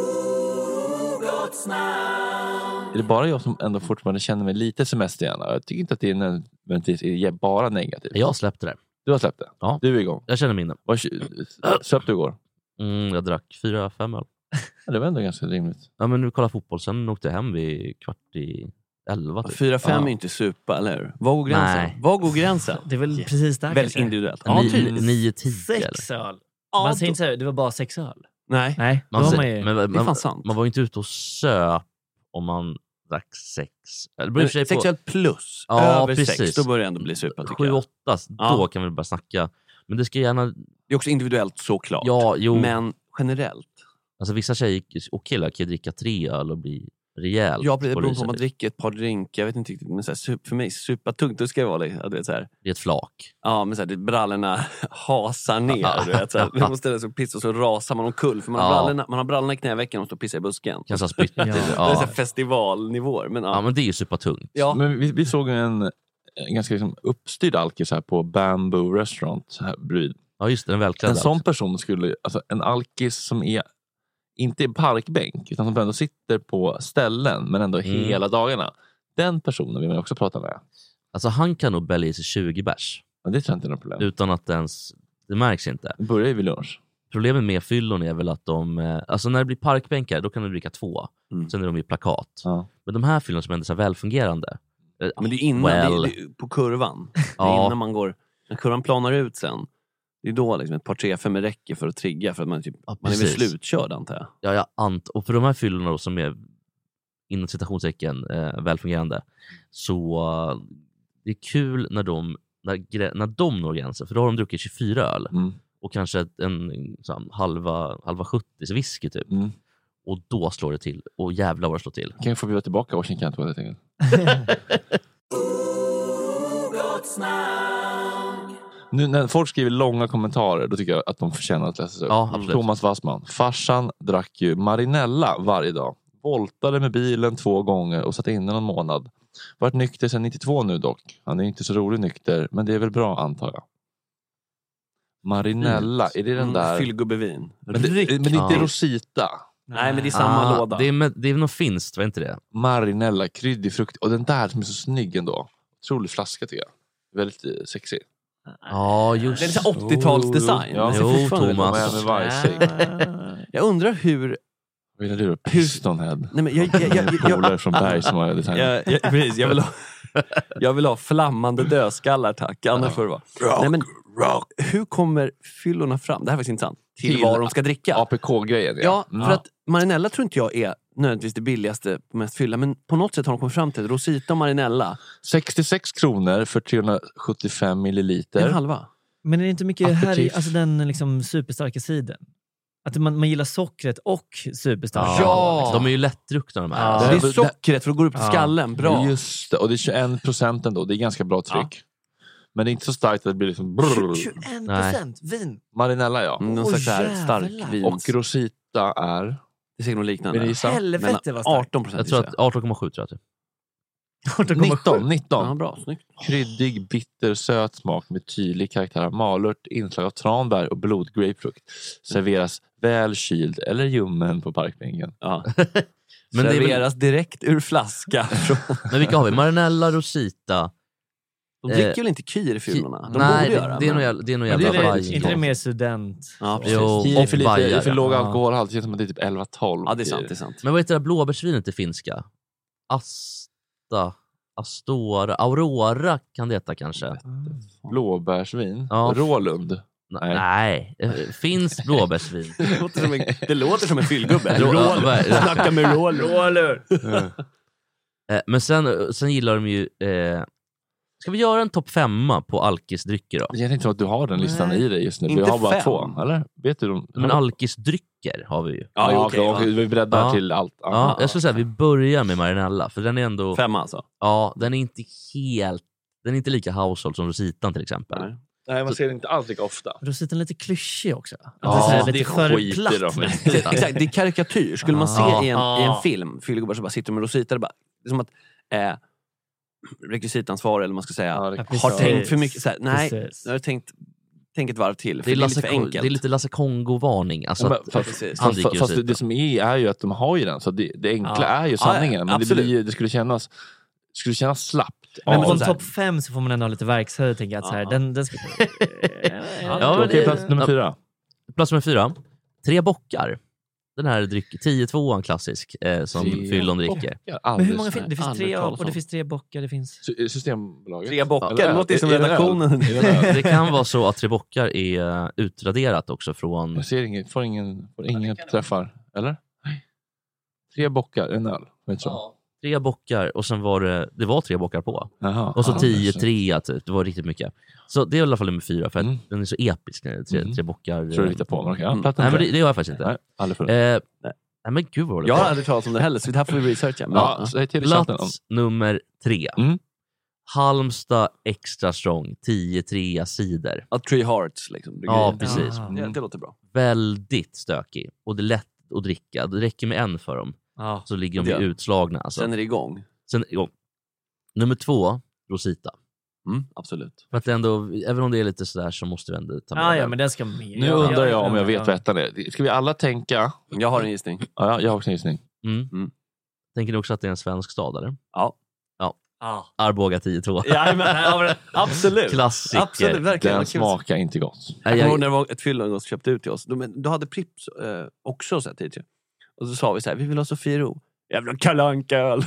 Är det bara jag som ändå fortfarande känner mig lite semester igen? Jag tycker inte att det är nödvändigtvis är bara negativt. Jag släppte det. Du har släppt det? Ja. Du är igång. Jag känner minnen. Vad släppte du igår? Mm, jag drack fyra, fem öl. Ja, det var ändå ganska rimligt. Ja, men nu kollar fotboll. Sen åkte jag hem vid kvart i elva. Typ. Fyra, fem ja. Är inte super, eller hur? Var går gränsen? Nej. Var går gränsen? Det är väl precis där. Väldigt individuellt. Ja, typ. Nio, tio. Sex öl. Man säger inte så här, det var bara sex öl. Nej. Nej, man, var man, ju... men, man, det är fan sant. Man var inte ute och söp om man drack sex. Det sex på... öl plus. Ja, över precis. sex, då börjar det ändå bli super, tycker Sju, jag. åtta, ja. Då kan vi bara snacka. Men det ska gärna... Det är också individuellt såklart. Ja, jo. Men generellt. Alltså vissa tjejer och killar kan dricka tre öl och bli rejält. Jag blir beroende på om man dricker ett par drinkar. Jag vet inte riktigt, men så här, för mig supertungt. Då ska det vara liksom, det är så här. Det är ett flak. Ja, men så här, det, brallorna hasar ner. Du vet, så här. Man måste så pissa och så rasar man omkull. För man har, ja. brallorna, man har brallorna i knävecken och står och pissar i busken. Kanske spytt. Ja. Det är så här festivalnivåer. Men, ja. ja, men det är ju supertungt. Ja. Men vi, vi såg en, en ganska liksom uppstyrd alkis här på Bamboo Restaurant. Här, bryd. Ja, just det. En välklädd. En sån person skulle, alltså en alkis som är inte en parkbänk utan som ändå sitter på ställen men ändå mm. hela dagarna. Den personen vill man också prata med. Alltså han kan nog bälga i sig tjugo bärs. Ja, det tror jag inte är något problem. Utan att ens, det märks inte. Det börjar ju vid lunch. Problemet med fyllon är väl att de, alltså när det blir parkbänkar då kan du dricka två. Mm. Sen är de i plakat. Ja. Men de här fyllon som ändå är så välfungerande. Men det är innan, well. det är, det är på kurvan. Det är ja. innan man går... När kurvan planar ut sen, det är då liksom ett par tre fem räcker för att trigga, för att man, typ, Ja, man är väl precis. slutkörd antar jag. Ja, ja, ant. Och för de här fyllorna då, som är inom citationstecken eh, välfungerande, så uh, det är kul när de när, grä- när de når gränsen, för då har de druckit tjugofyra öl Mm. och kanske ett- en sån, halva, halva sjuttio whisky typ. Mm. Och då slår det till. Och jävlar vad det slår till. Kan jag få bjuda tillbaka Washington Cantwell helt enkelt? Nu när folk skriver långa kommentarer, då tycker jag att de förtjänar att läsas upp. Ja, absolut. Thomas Wassman. Farsan drack ju Marinella varje dag. Voltade med bilen två gånger och satt inne någon månad. Varit nykter sedan nittiotvå nu dock. Han är inte så rolig nykter, men det är väl bra antar jag. Marinella, är det den Mm, där? Fyllgubbevin. Men det, men det är inte Ja. Rosita. Nej, men det är samma Ah, låda. Det är, med, det är något finskt, var inte det? Marinella, kryddig frukt. Och den där som är så snygg ändå. Otrolig flaska tycker jag. Väldigt eh, sexig. Ja, just Det är så åttiotalsdesign. Ja. Den ser Jo, fortfarande ut. Thomas. Med Weissig. Jag undrar hur... Vad gillar du då? Pistonhead. Nej, men jag, jag, jag, jag, Polare från Berg som har designat. jag, jag, precis, jag, vill ha, jag vill ha flammande dödskallar, tack. Annars får det vara. Nej, men, hur kommer fyllorna fram? Det här var intressant. Till, Till vad de ska dricka. A P K-grejen. Ja, Mm. för att Marinella tror inte jag är nödvändigtvis det billigaste på mest fylla. Men på något sätt har de kommit fram till Rosita och Marinella. sextiosex kronor för trehundrasjuttiofem Det är en milliliter. halva. Men är det inte mycket här i, Aperitif. alltså den liksom superstarka sidan? Att man, man gillar sockret och superstarka. Ja! De är ju lättdruckna de här. Ja. Det Alltså, är sockret för att gå upp till Ja. skallen. Bra. Just det, och det är tjugoen procent ändå. Det är ganska bra tryck. Men det är inte så starkt att det blir liksom... brrr. tjugoen Nej. procent vin. Marinella ja. Mm, Någon Åh, slags så här jävlar. stark vin. Och Rosita är... Det är säkert något liknande. Vill ni gissa? Helvete vad Mellan starkt. arton procent. jag tror att arton komma sju tror jag. Typ. nitton, nitton. Ja, bra. Snyggt. Kryddig, bitter, söt smak med tydlig karaktär av malört, inslag av tranbär och blodgrapefrukt. Serveras väl kyld eller ljummen på parkbänken. Ja. Men det är väl- Serveras direkt ur flaska. Men vilka har vi? Marinella, Rosita. De dricker Eh, väl inte kyr i fyllorna? De Nej, borde det, göra. det är men- nog jävla, det är nog Men det jävla är det, vaj. inte det mer student? Ja, precis. Jo, Det är och för, lite, det är för bajare. låg Ja. alkoholhalt. Det känns som att det är typ elva tolv. Ja, det är sant. Det är sant. Men vad heter det där blåbärsvinet i finska? Asta, Astora, Aurora kan det heta kanske? Blåbärsvin. Ja. Rålund. Nej, Nej. eh, finns blåbärsvin. Det låter som en, det låter som en fyllgubbe. Rå- ja, vad är det? Snacka med Rålur. Eh, Men sen, sen gillar de ju... Eh, ska vi göra en topp femma på alkisdrycker då? Jag tänkte att du har den listan Nej, i dig just nu. Vi inte har bara fem. två, eller? Vet du? De, Men alkisdrycker har vi ju. Ja, ja, okej, okej, va. okej, vi är beredda Ja. till allt. Ja, jag skulle säga att vi börjar med Marinella, för den är ändå... Fem alltså. Ja, den är inte helt... Den är inte lika household som Rositan till exempel. Nej. Nej, man ser det inte alls lika ofta. Rositen är lite klyschig också. Att Ja, det är så här det lite skiter för de platt. i. Exakt, det är karikatyr. Skulle man se Ja. i en, i en Ja. film, fyllgubbar så bara sitter de med Rosita, det är bara, det är som att eh, rekvisitansvarig, eller vad man ska säga, Ja, det- Ja, har precis. tänkt för mycket. Så här, nej, Precis. jag har tänkt, tänk ett varv till, för Det är, det är Lasse, lite för enkelt. det är lite Lasse Kongo-varning. Alltså Ja, att, men att fast, han fast, dricker fast det, Rosita. det som är är ju att de har ju den. Så det, det enkla Ja. är ju Ja, sanningen. ja, men det, absolut. blir, ju- det skulle kännas det skulle kännas slappt. Men av som det. topp fem så får man ändå ha lite verkshöjd, tänker jag. Att så här, Ja. den, den ska... Ja, men Okej, det- plats nummer ja. fyra. Plats nummer fyra. Tre bockar. Den här dryck, tio tvåan klassisk eh, som Tre fyllon dricker. Ja, Men hur många alldeles- finns det? finns aldrig tre talas och det om. finns tre bockar. Det finns... Sy- Systembolaget. Tre bockar, Ja, det låter ju som är det öl? redaktionen. Är det öl? Det kan vara så att tre bockar är eh, utraderat också från... Jag ser ingen, får ingen, får ingen träffar. Eller? Tre bockar, en öl. Vet du så? Tre bockar och sen var det, det var tre bockar på. Jaha. Och så Ja, tio, så- tre typ. Det var riktigt mycket. Så det är i alla fall nummer fyra för att Mm. den är så episk. När det är tre, Mm. tre bockar. Tror du eh, hittar på mig? Ja, Mm. plats Nej nummer men det, det gör jag faktiskt inte. Nej, aldrig förut. Eh, nej men gud vad Jag har det aldrig talat om det heller, så det här får vi researcha. Men, Ja, säg till i chatten om... Plats nummer tre. Mm. Halmstad Extra Strong tio tre cider. ja, Three Hearts liksom. Det, Ja, det, precis. Ah. det, det låter bra. Väldigt stökig. Och det är lätt att dricka. Det räcker med en för dem. Ja. Så ligger de Det ju gör. utslagna. Alltså. Sen är det igång. Sen igång. Nummer två, Rosita. Mm, absolut. För att det ändå, även om det är lite sådär så måste vi ändå ta med Ah, ja, den. men den ska med. Nu undrar jag om jag vet vad ettan är. Ska vi alla tänka? Jag har en gissning. Ja, jag har också en gissning. Mm. Mm. Tänker ni också att det är en svensk stad eller? Ja. Ja. Arboga tio två. Ja, men, ja, men, absolut. Klassiker. Absolut, verkligen. Den smakar inte gott. Nej, Jag kommer jag- ihåg när det var ett fylla som köpte ut till oss. Då, men, då hade Pripps eh, också sett hit ju. Och så sa vi så här, vi vill ha Sofiero. Jävla kalanka-öl.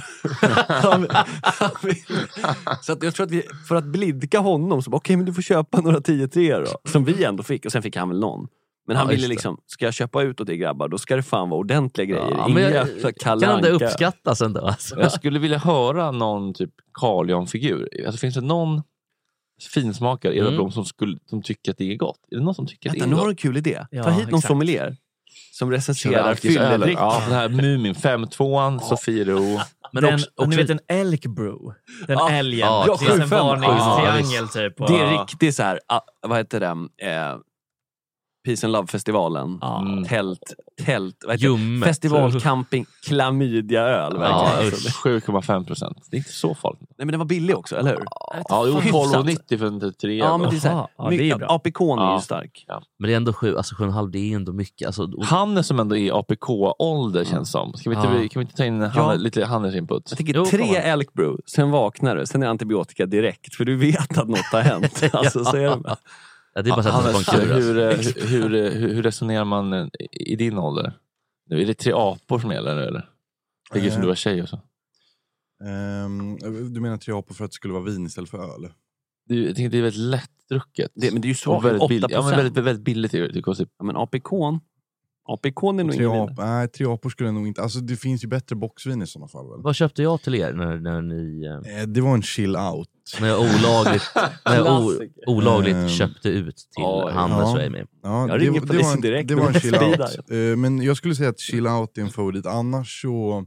Så att jag tror att vi, för att blidka honom så okej, okay, men du får köpa några tio tre då. Som vi ändå fick, och sen fick han väl någon. Men han ja, ville liksom, ska jag köpa ut åt det grabbar, då ska det fan vara ordentliga grejer. Ja, men jag, kan det uppskattas ändå? Alltså. Jag skulle vilja höra någon typ Carl-Jan-figur. Alltså finns det någon finsmakare i mm. som, skulle, som tycker att det är gott? Är det någon som tycker Vänta, att det är nu gott? Nu har du en kul idé. Ja, Ta hit någon exakt. sommelier som recenserar fylledrick. Ja, den här Mumin fem tvåan, Sofiero. Men den, också, också... ni vet en elk brew. Den ja, älgen. Ja, det är en varningstriangel ja, typ. Och... Det är riktigt så här, uh, vad heter det? Eh, Peace and Love-festivalen. Mm. Tält, tält. Festivalcamping, klamydia-öl. Ja, sju komma fem procent. Det är inte så farligt. Nej, men den var billig också, eller hur? Ja, det var tolv nittio för en tre. Ja, men det är så här, ja, det är bra. A P K är ju stark. Ja. Men det är ändå sju, alltså sju och en halv, det är ändå mycket. Alltså, han är som ändå är A P K-ålder känns som. Ska vi inte, ja. kan vi inte ta in ja. lite handelsinput? Jag tänker tre elk brew, sen vaknar du, sen är antibiotika direkt. För du vet att något har hänt. Alltså, så är det. Ja, det är bara Hannes, hur, hur, hur, hur, hur resonerar man i din ålder? Är det tre apor som gäller eller? Det är som du var tjej och så. Um, du menar tre apor för att det skulle vara vin istället för öl? Det, jag tänker det är väldigt lättdrucket. Det, men det är ju så väldigt billigt. Ja, men väldigt, väldigt billigt. Det, det kostar. Ja, men A P K A P K är nog tre ingen ap- Nej, tre apor skulle nog inte. Alltså det finns ju bättre boxvin i sådana fall väl? Vad köpte jag till er när, när ni... Eh, det var en chill out. När jag olagligt, när jag o, olagligt um, köpte ut till ja, Handels och Amy. Ja, jag det, var, det, var en, direkt, det var en chill out. Uh, men jag skulle säga att chill out är en favorit. Annars så...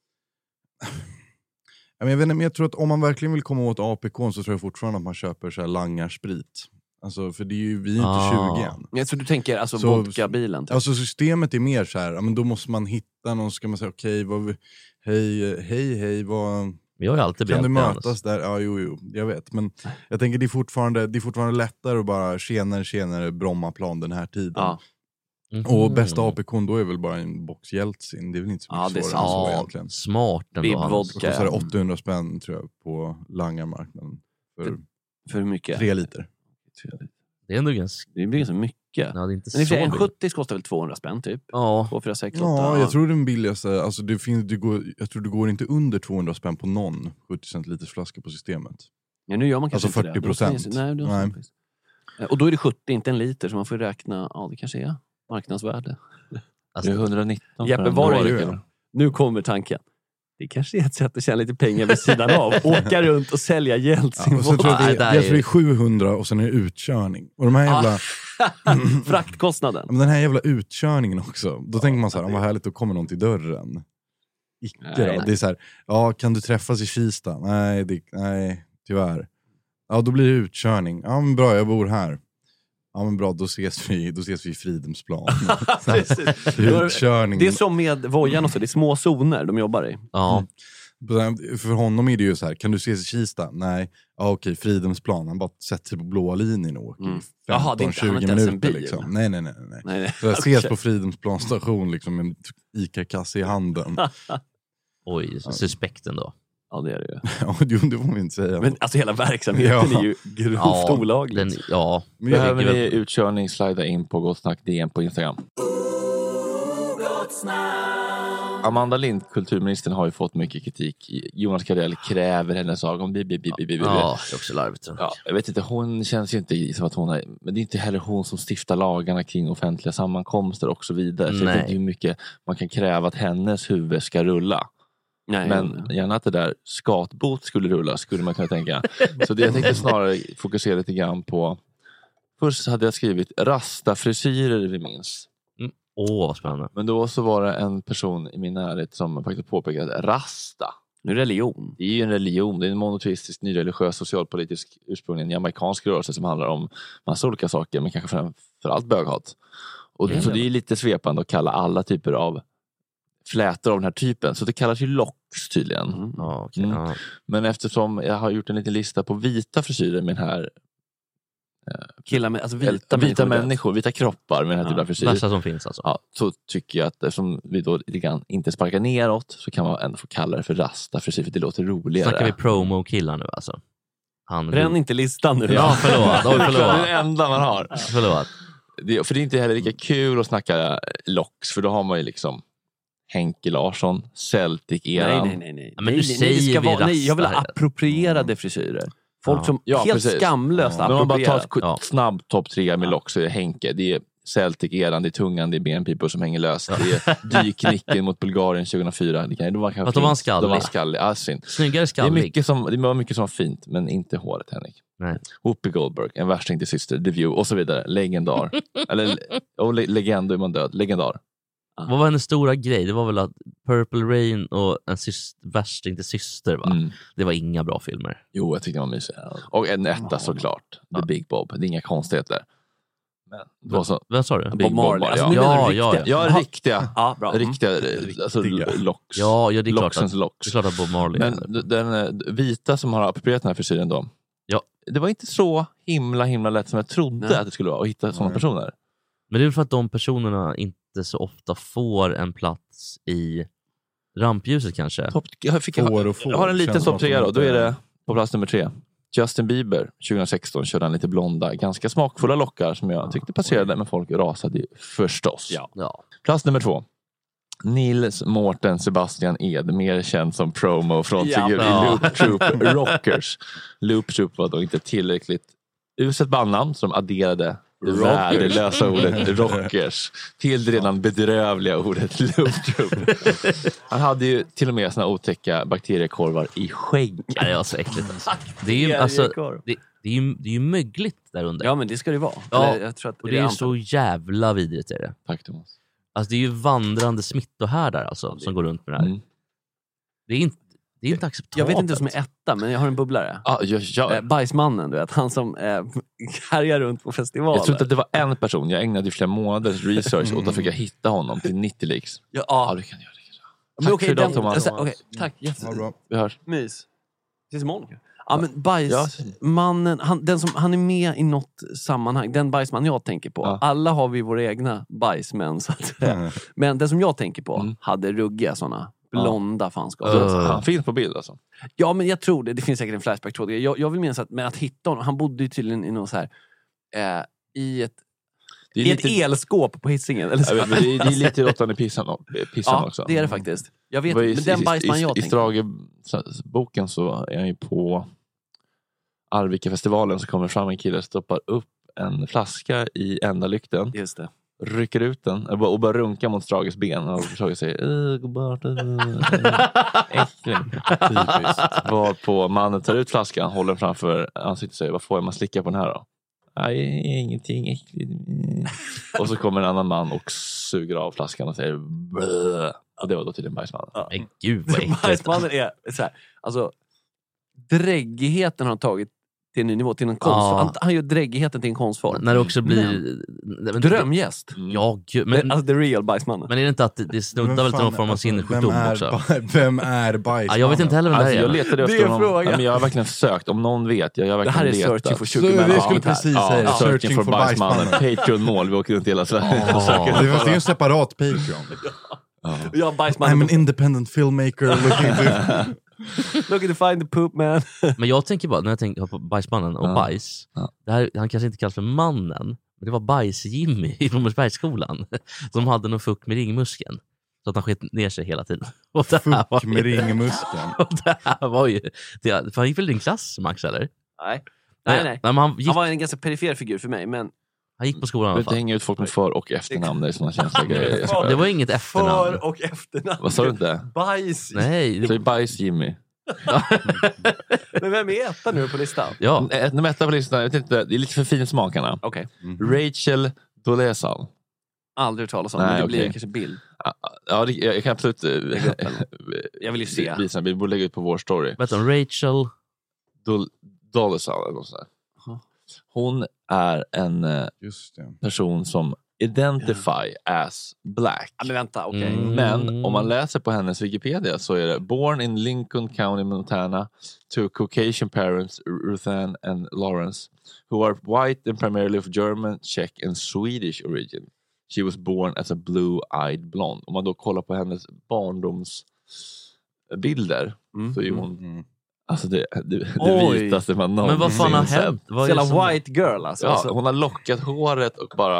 jag, vet inte, men jag tror att om man verkligen vill komma åt A P K så tror jag fortfarande att man köper så här langarsprit. Alltså, för det är ju, vi är inte ah. tjugo än. Jag tror du tänker alltså så, vodka-bilen. Typ. Alltså systemet är mer så här, ja, men då måste man hitta någon, ska man säga okej, okay, hej, hej, hej, vad... Jag har alltid kan du mötas där? Ja, jo, jo, jag vet. Men jag tänker det är fortfarande, det är fortfarande lättare att bara tjenare, tjenare Brommaplan den här tiden. Ja. Mm. Och bästa A P K då är väl bara en box Jeltsin. Det är väl inte så mycket ja, svårare än så egentligen. Smart ändå. Och så är det åttahundra spänn tror jag på langarmarknaden. För, för, för hur mycket? Tre liter. Tre liter. Det är ändå ganska... Det blir ganska mycket. Ja, det är inte men så en sjuttio kostar väl tvåhundra spänn typ? Ja. två, fyra, sex, åtta. Ja, jag tror den billigaste, alltså det finns, det går, jag tror det går inte under tvåhundra spänn på någon sjuttio centiliters flaska på systemet. Ja, nu gör man kanske alltså fyrtio procent. Nej, det Nej. Och då är det sjuttio, inte en liter, så man får räkna, ja det kanske är marknadsvärde. Alltså, det är etthundranitton. Jeppe, var är det? Nu kommer tanken. Det kanske är ett sätt att tjäna lite pengar vid sidan av. Åka runt och sälja Jeltsin. Ja, och så tror jag, det, är, jag tror det är sjuhundra och sen är det utkörning. Och de här jävla... fraktkostnaden. Men den här jävla utkörningen också. Då ja, tänker man så här, vad härligt att komma någon till dörren. Icke nej, då. Det är så här, ja kan du träffas i Kista? Nej, det, nej tyvärr. Ja då blir det utkörning. Ja men bra, jag bor här. Ja men bra, då ses vi, då ses vi i Fridhemsplan. Utkörning. Det är som med Vojan och så, det är små zoner de jobbar i. Ja. Mm. För honom är det ju så här, kan du ses i Kista? Nej, ja okej, Fridhemsplan. Han bara sätter sig på blåa linjen och åker mm. femton tjugo minuter liksom. Nej, nej, nej. nej. nej, nej. Så jag ses på Fridhemsplan station liksom med en ICA-kasse i handen. Oj, suspekten då. Ja, det är det ju. Ja, det får vi inte säga. Men alltså hela verksamheten ja. är ju grovt ja, olagligt. Den, ja. Behöver ni utkörning, slida in på Gott Snack D M på Instagram. Amanda Lind, kulturministern, har ju fått mycket kritik. Jonas Gardell kräver hennes sak om bi, bi, bi, bi, bi, bi. Ja, det är också larvigt. Ja, jag vet inte, hon känns ju inte som att hon är, men det är inte heller hon som stiftar lagarna kring offentliga sammankomster och så vidare. Så jag vet inte hur mycket man kan kräva att hennes huvud ska rulla. Nej, men gärna att det där skatbot skulle rulla skulle man kunna tänka. Så det jag tänkte snarare fokusera lite grann på. Först hade jag skrivit rastafrisyrer vi minns. Mm. Åh, vad spännande. Men då så var det en person i min närhet som faktiskt påpekade att rasta. En religion. Det är ju en religion. Det är en monoteistisk, nyreligiös, socialpolitisk ursprungligen jamaikansk rörelse som handlar om massa olika saker. Men kanske framförallt böghat. Och mm. så det är lite svepande att kalla alla typer av flätor av den här typen. Så det kallas ju locks tydligen. Mm. Ja, okay. mm. Men eftersom jag har gjort en liten lista på vita frisyrer med den här eh, killar med, alltså vita, vita människor, människor vita kroppar med den här ja. typen av frisyrer. Värsta som finns alltså. Ja, så tycker jag att eftersom vi då lite grann inte sparkar neråt så kan man ändå få kalla det för rasta frisyr för det låter roligare. Snackar vi promo-killar nu alltså? Han Bränn vill... inte listan nu. Ja, förlåt. Oh, förlåt. Det är det enda man har. Förlåt. Det, för det är inte heller lika kul att snacka locks för då har man ju liksom Henke Larsson, Celtic-eran. Nej, nej, nej. nej. Ja, men nu nej, nej, säger det ska vi vara, nej, jag vill ha rastare. approprierade frisyrer. Folk Ja. som Ja, helt precis. skamlöst Men om man bara tar approprierar. ett Ja. snabb topp tre med lock så är det Henke. Det är Celtic-eran, det är tungan, det är benpipor som hänger löst. Det är dyknicken mot Bulgarien tjugohundrafyra. Det kan, de var kanske Fast de var fint. skallig. De var skallig. Ja, synd. Snyggare Det, är skallig. mycket som, det var mycket som var fint, men inte håret, Henrik. Nej. Whoopi Goldberg, en värsting till syster, The View och så vidare. Legendar. Eller och le- legend, då är man död. Legendar. Vad var hennes stora grej? Det var väl att Purple Rain och en syster, värsting till syster, va? Mm. Det var inga bra filmer. Jo, jag tyckte det var mysigt. Och en etta såklart. The Big Bob. Det är inga konstigheter. Men det var så... Vem sa du? Big Bob Marley. Alltså, ni ja. menar Ja, riktiga? ja, Ja, riktiga. Ja, bra. Riktiga, alltså locks. Ja, ja, det är klart Locksens att, locks. det är klart att Bob Marley. Men d- den eh, vita som har approprierat den här frisyren då. Ja. Det var inte så himla himla lätt som jag trodde Nej. att det skulle vara att hitta sådana Nej. personer. Men det är väl för att de personerna inte så ofta får en plats i rampljuset kanske. Topp, jag, fick, jag, Får har, och får. jag har en liten Känns som topp att tre de då. Då inte- är det på plats nummer tre. Justin Bieber tjugohundrasexton körde han lite blonda, ganska smakfulla lockar som jag tyckte passerade, men folk rasade ju förstås. Ja. Ja. Plats nummer två. Nils Mårten Sebastian Ed, mer känd som promo från Ja. figur Ja. i Loop Troop Rockers. Loop Troop var då inte tillräckligt uselt bandnamn som adderade det Rockers. värdelösa ordet Rockers till det redan bedrövliga ordet Loop Troop. Han hade ju till och med såna otäcka bakteriekorvar i skägg. Ja, det var så äckligt alltså. Det är ju, alltså, det, det är ju, det är ju mögligt där under. Ja, men det ska det vara. Ja, Eller, jag tror att och det är ju så jävla vidrigt är det. Tack Thomas. Alltså det är ju vandrande smittohärdar alltså, som går runt med det här. Mm. Det är inte, det är inte acceptabelt. Jag vet inte som är etta, men jag har en bubblare. Ah, ja, ja. Eh, bajsmannen, du vet. Han som eh, härjar runt på festivaler. Jag tror inte att det var en person. Jag ägnade ju flera månaders research åt att försöka hitta honom till nittio leaks. Ja, Ja, det kan jag göra. Det kan jag göra. men Tack okej, för idag, den, Thomas. alltså, okej, tack, Ja, jätte, bra. Vi hörs. mys. Tills imorgon. Ja, men bajsmannen, han, den som, han är med i något sammanhang. Den bajsman jag tänker på. Ja. Alla har vi våra egna bajsmän, så att säga. Mm. Men den som jag tänker på Mm. hade ruggiga sådana blonda fanskap. Uh. Han finns på bild alltså. Ja, men jag tror det. Det finns säkert en flashback-tråd. Jag, jag vill minnas att, men att hitta honom. Han bodde ju tydligen i någon så här eh, i ett, Det är i lite, ett elskåp på Hisingen. Eller så. Ja, men det är, det är lite råttande pissan, pissan Ja, också. det är det faktiskt. Jag vet, Det var i- men den i- bajsman i, jag I tänker. Strage-boken så är han ju på Arvika-festivalen, så kommer fram en kille och stoppar upp en flaska i enda lykten. Just det. Rycker ut den och bara, och bara runkar mot Strages ben. Och Strage säger "Äh, gå bort, äh, äckling." Typiskt. Varpå mannen tar ut flaskan, håller den framför ansiktet och säger vad får jag, man slicka på den här då? Nej, ingenting äckligt. Och så kommer en annan man och suger av flaskan och säger "Blö." Och det var då till en bajsman. Men gud vad äckligt. Bajsmannen är så här, alltså dräggigheten har han tagit till en ny nivå, till en konstform. Ja. Han, han gör dräggigheten till en konstform. När det också blir... Men- men- Drömgäst. Ja, gud. Men, Men, alltså the real bajsmannen. men är det inte att det- det snuddar väl till någon form av sinnessjukdom vem är, också? ba- Vem är bajsmannen? Ja, jag vet inte heller vem det Alltså, här jag är. letade Det är efter honom. frågan. Ja, men jag har verkligen sökt. Om någon vet, jag, jag har Det här är verkligen searching letat. for Så sugar man. det skulle Ja, precis Ja, säga, searching for bajsmannen. Patreon-mål, vi åker runt hela Sverige. Ja. och söker. Det är, det är en separat Patreon. Ja, bajsmannen. I'm an independent filmmaker looking to... Looking to find the poop man. Men jag tänker bara, när jag tänker på bajsmannen och Ja. bajs, Ja. det här, han kanske inte kallas för mannen, men det var bajs-Jimmy i Blommensbergsskolan som hade någon fuck med ringmuskeln. Så att han sket ner sig hela tiden. Och det här var Fuck med ringmuskeln. Och det här var ju... Det, för han gick väl i din klass, Max, eller? Nej. Nej, nej. men han, gick, Han var en ganska perifer figur för mig, men han gick på skolan i Jag alla vill inte fall. hänga ut folk med för- och efternamn. Det är sådana känsliga grejer. För- Det var inget efternamn. för- och efternamn. Vad sa du inte? Bajs. Nej. Så Det, är bajs Jimmy. Men vem är etta nu på listan? ja. Ett nummer etta på listan, jag vet inte, det är lite för fin smakarna. Okej. Rachel Dolezal. Aldrig hört talas om, Nej, men det blir okej. kanske bild. Ja, det, jag kan absolut eh, Jag vill ju se. visa. Vi borde lägga ut på vår story. Vet du, Rachel... Dol- Dolezal eller något sånt där. Jaha. Hon är en eh, Just det. person som identify as black. Ja, men vänta, okej. Mm. Men om man läser på hennes Wikipedia så är det born in Lincoln County, Montana to Caucasian parents Ruthann and Lawrence who are white and primarily of German, Czech and Swedish origin. She was born as a blue-eyed blonde. Om man då kollar på hennes barndomsbilder Mm. så är hon Mm. alltså det, det, det Oj. vitaste man Men vad fan har någonsin sett. hänt? Vad är Jävla det som... white girl alltså. Ja, alltså. hon har lockat håret och bara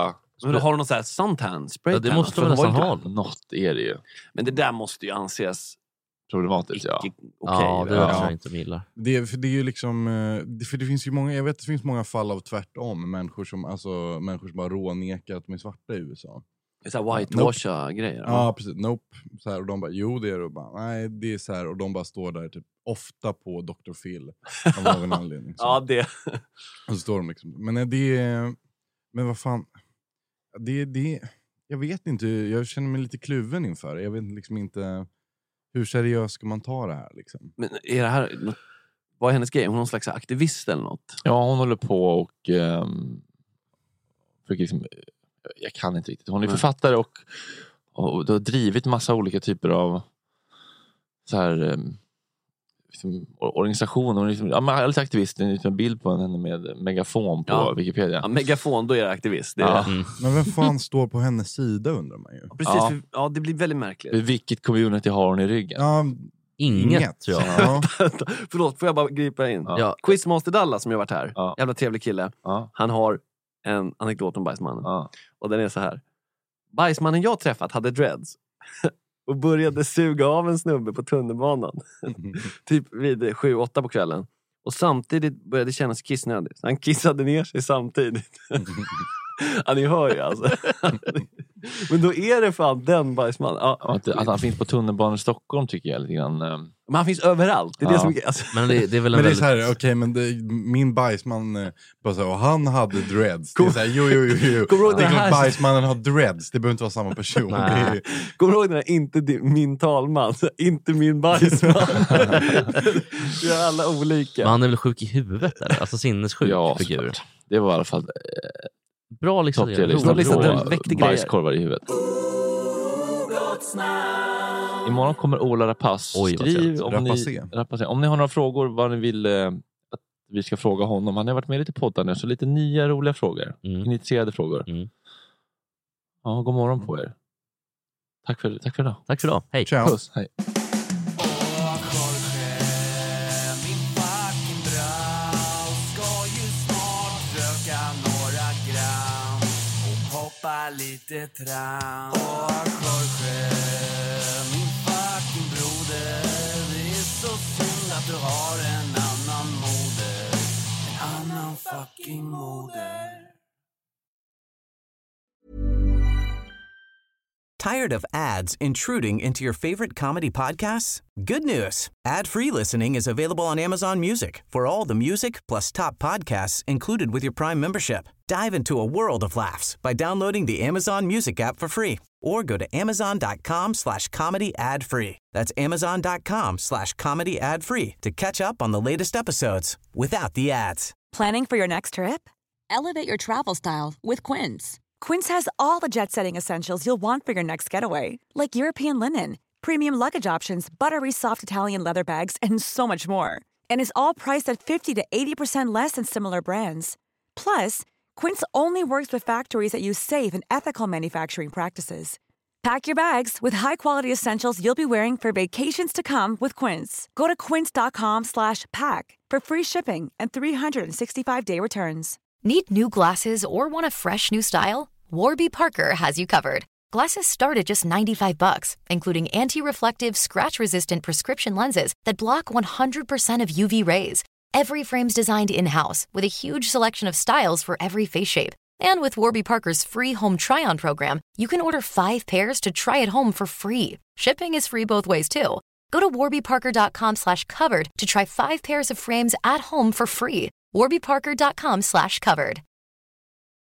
Men har du någon sån här suntan spray? Ja, det måste man nästan ha. Något är det ju. Men det där måste ju anses problematiskt, ja. Okay, ja, det är ja. jag inte gillar. Det, för det är ju liksom, det, för det finns ju många, jag vet att det finns många fall av tvärtom. Människor som, alltså, människor som bara rånekar att de är svarta i U S A. Det är så här whitewasha-grejer. Nope. Ja, precis. Nope. Så här, och de bara, jo det är det. Och bara, nej, det är så här. Och de bara står där typ ofta på doktor Phil. Av någon anledning. Så. Ja, det. Och så står de liksom. Men det är, men vad fan. Det, det, jag vet inte, jag känner mig lite kluven inför det. Jag vet liksom inte, hur seriöst ska man ta det här liksom. Men är det här, vad är hennes grej? Hon är någon slags aktivist eller något? Ja, hon håller på och um, för liksom, jag kan inte riktigt. Hon är författare och, och har drivit massa olika typer av så här um, liksom, organisationer. Hon är liksom, ja, men jag är lite aktivist. Det är en bild på henne med megafon på ja. Wikipedia. Ja, megafon, då är det aktivist. Det är ja. det. Mm. Men vem fan står på hennes sida undrar man ju. Ja, precis, ja. För, ja, det blir väldigt märkligt. Vilket community har hon i ryggen? Ja, inget, inget tror jag. Ja. Förlåt, får jag bara gripa in? Ja. Quizmaster Dallas som jag varit här. Ja. Jävla trevlig kille. Ja. Han har en anekdot om Bajsmannen. Ja. Och den är så här. Bajsmannen jag träffat hade dreads. Och började suga av en snubbe på tunnelbanan. Typ vid sju åtta på kvällen. Och samtidigt började det kännas kissnödigt. Han kissade ner sig samtidigt. Ja, ni hör ju alltså. Men då är det fan den Bajsmannen. Ja. Att, att han finns på tunnelbanan i Stockholm tycker jag lite grann. Men han finns överallt. Det är ja. det som är, alltså. Men det, det är väl en men det är väldigt... så här, okej, okay, men det, min Bajsman eh, bara så här, och han hade dreads. Det är så här, jo, jo, jo, jo. Kommer Det är klart Bajsmannen har dreads. Det behöver inte vara samma person. Det är... Kommer du ihåg den här, inte min talman, inte min Bajsman. Vi är alla olika. Men han är väl sjuk i huvudet eller? Alltså sinnessjuk ja, figur. Det var i alla fall eh, bra liksom. Bajskorvar i huvudet. Imorgon kommer Ola Rapace. Oj, Skriv om Rapace. ni, Rapace. Om ni har några frågor vad ni vill eh, att vi ska fråga honom. Han har varit med lite poddar nu, så lite nya roliga frågor. Mm. Initierade frågor. Mm. Ja, god morgon på er. Tack för, tack för idag. Tack för idag. Hej. Ciao. Puss, hej. Lite tram. Åh, Jorge, min fucking broder. Det är så synd att du har en annan moder. En annan fucking moder. Tired of ads intruding into your favorite comedy podcasts? Good news. Ad-free listening is available on Amazon Music for all the music plus top podcasts included with your Prime membership. Dive into a world of laughs by downloading the Amazon Music app for free or go to amazon.com slash comedy ad free. That's amazon.com slash comedy ad free to catch up on the latest episodes without the ads. Planning for your next trip? Elevate your travel style with Quince. Quince has all the jet-setting essentials you'll want for your next getaway, like European linen, premium luggage options, buttery soft Italian leather bags, and so much more. And is all priced at fifty to eighty percent less than similar brands. Plus, Quince only works with factories that use safe and ethical manufacturing practices. Pack your bags with high-quality essentials you'll be wearing for vacations to come with Quince. Go to quince.com slash pack for free shipping and three sixty-five day returns. Need new glasses or want a fresh new style? Warby Parker has you covered. Glasses start at just ninety-five bucks, including anti-reflective, scratch-resistant prescription lenses that block one hundred percent of U V rays. Every frame's designed in-house with a huge selection of styles for every face shape. And with Warby Parker's free home try-on program, you can order five pairs to try at home for free. Shipping is free both ways, too. Go to warbyparker.com slash covered to try five pairs of frames at home for free. warbyparker.com slash covered.